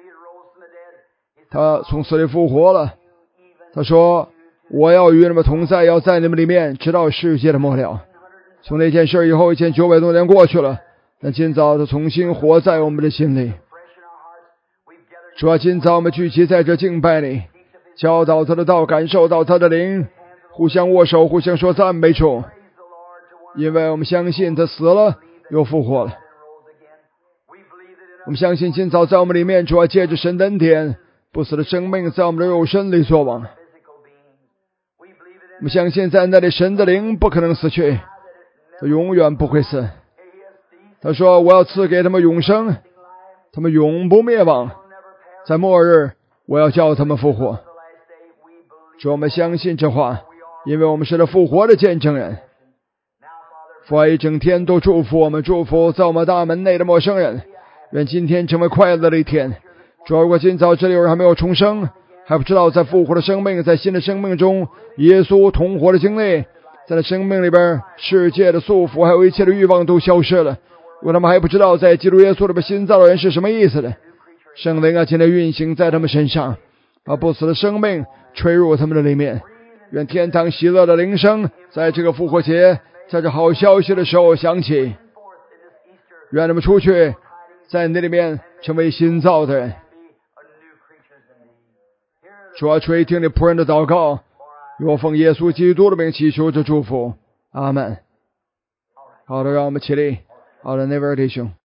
他从死里复活了。他说，我要与你们同在，要在你们里面，直到世界的末了。从那件事以后，1900多年过去了，但今早他重新活在我们的心里。主啊，今早我们聚集在这敬拜你，教导他的道，感受到他的灵，互相握手，互相说赞美主，因为我们相信他死了又复活了。我们相信今早在我们里面，主啊，借着神的恩典，不死的生命在我们的肉身里作王。我们相信在那里神的灵不可能死去，他永远不会死。他说，我要赐给他们永生，他们永不灭亡，在末日我要叫他们复活。主，我们相信这话，因为我们是他复活的见证人。父啊，一整天都祝福我们，祝福在我们大门内的陌生人，愿今天成为快乐的一天。主，如果今早这里有人还没有重生，还不知道在复活的生命，在新的生命中耶稣同活的经历，在他生命里边世界的束缚还有一切的欲望都消失了。如果他们还不知道在基督耶稣里边新造的人是什么意思的，圣灵啊，今天运行在他们身上，把不死的生命吹入他们的里面。愿天堂喜乐的铃声在这个复活节，在这好消息的时候响起。愿他们出去在你里面成为新造的人。主啊，垂听你仆人的祷告，我奉耶稣基督的名祈求着祝福，阿门。好的，让我们起立。好的，那位弟兄。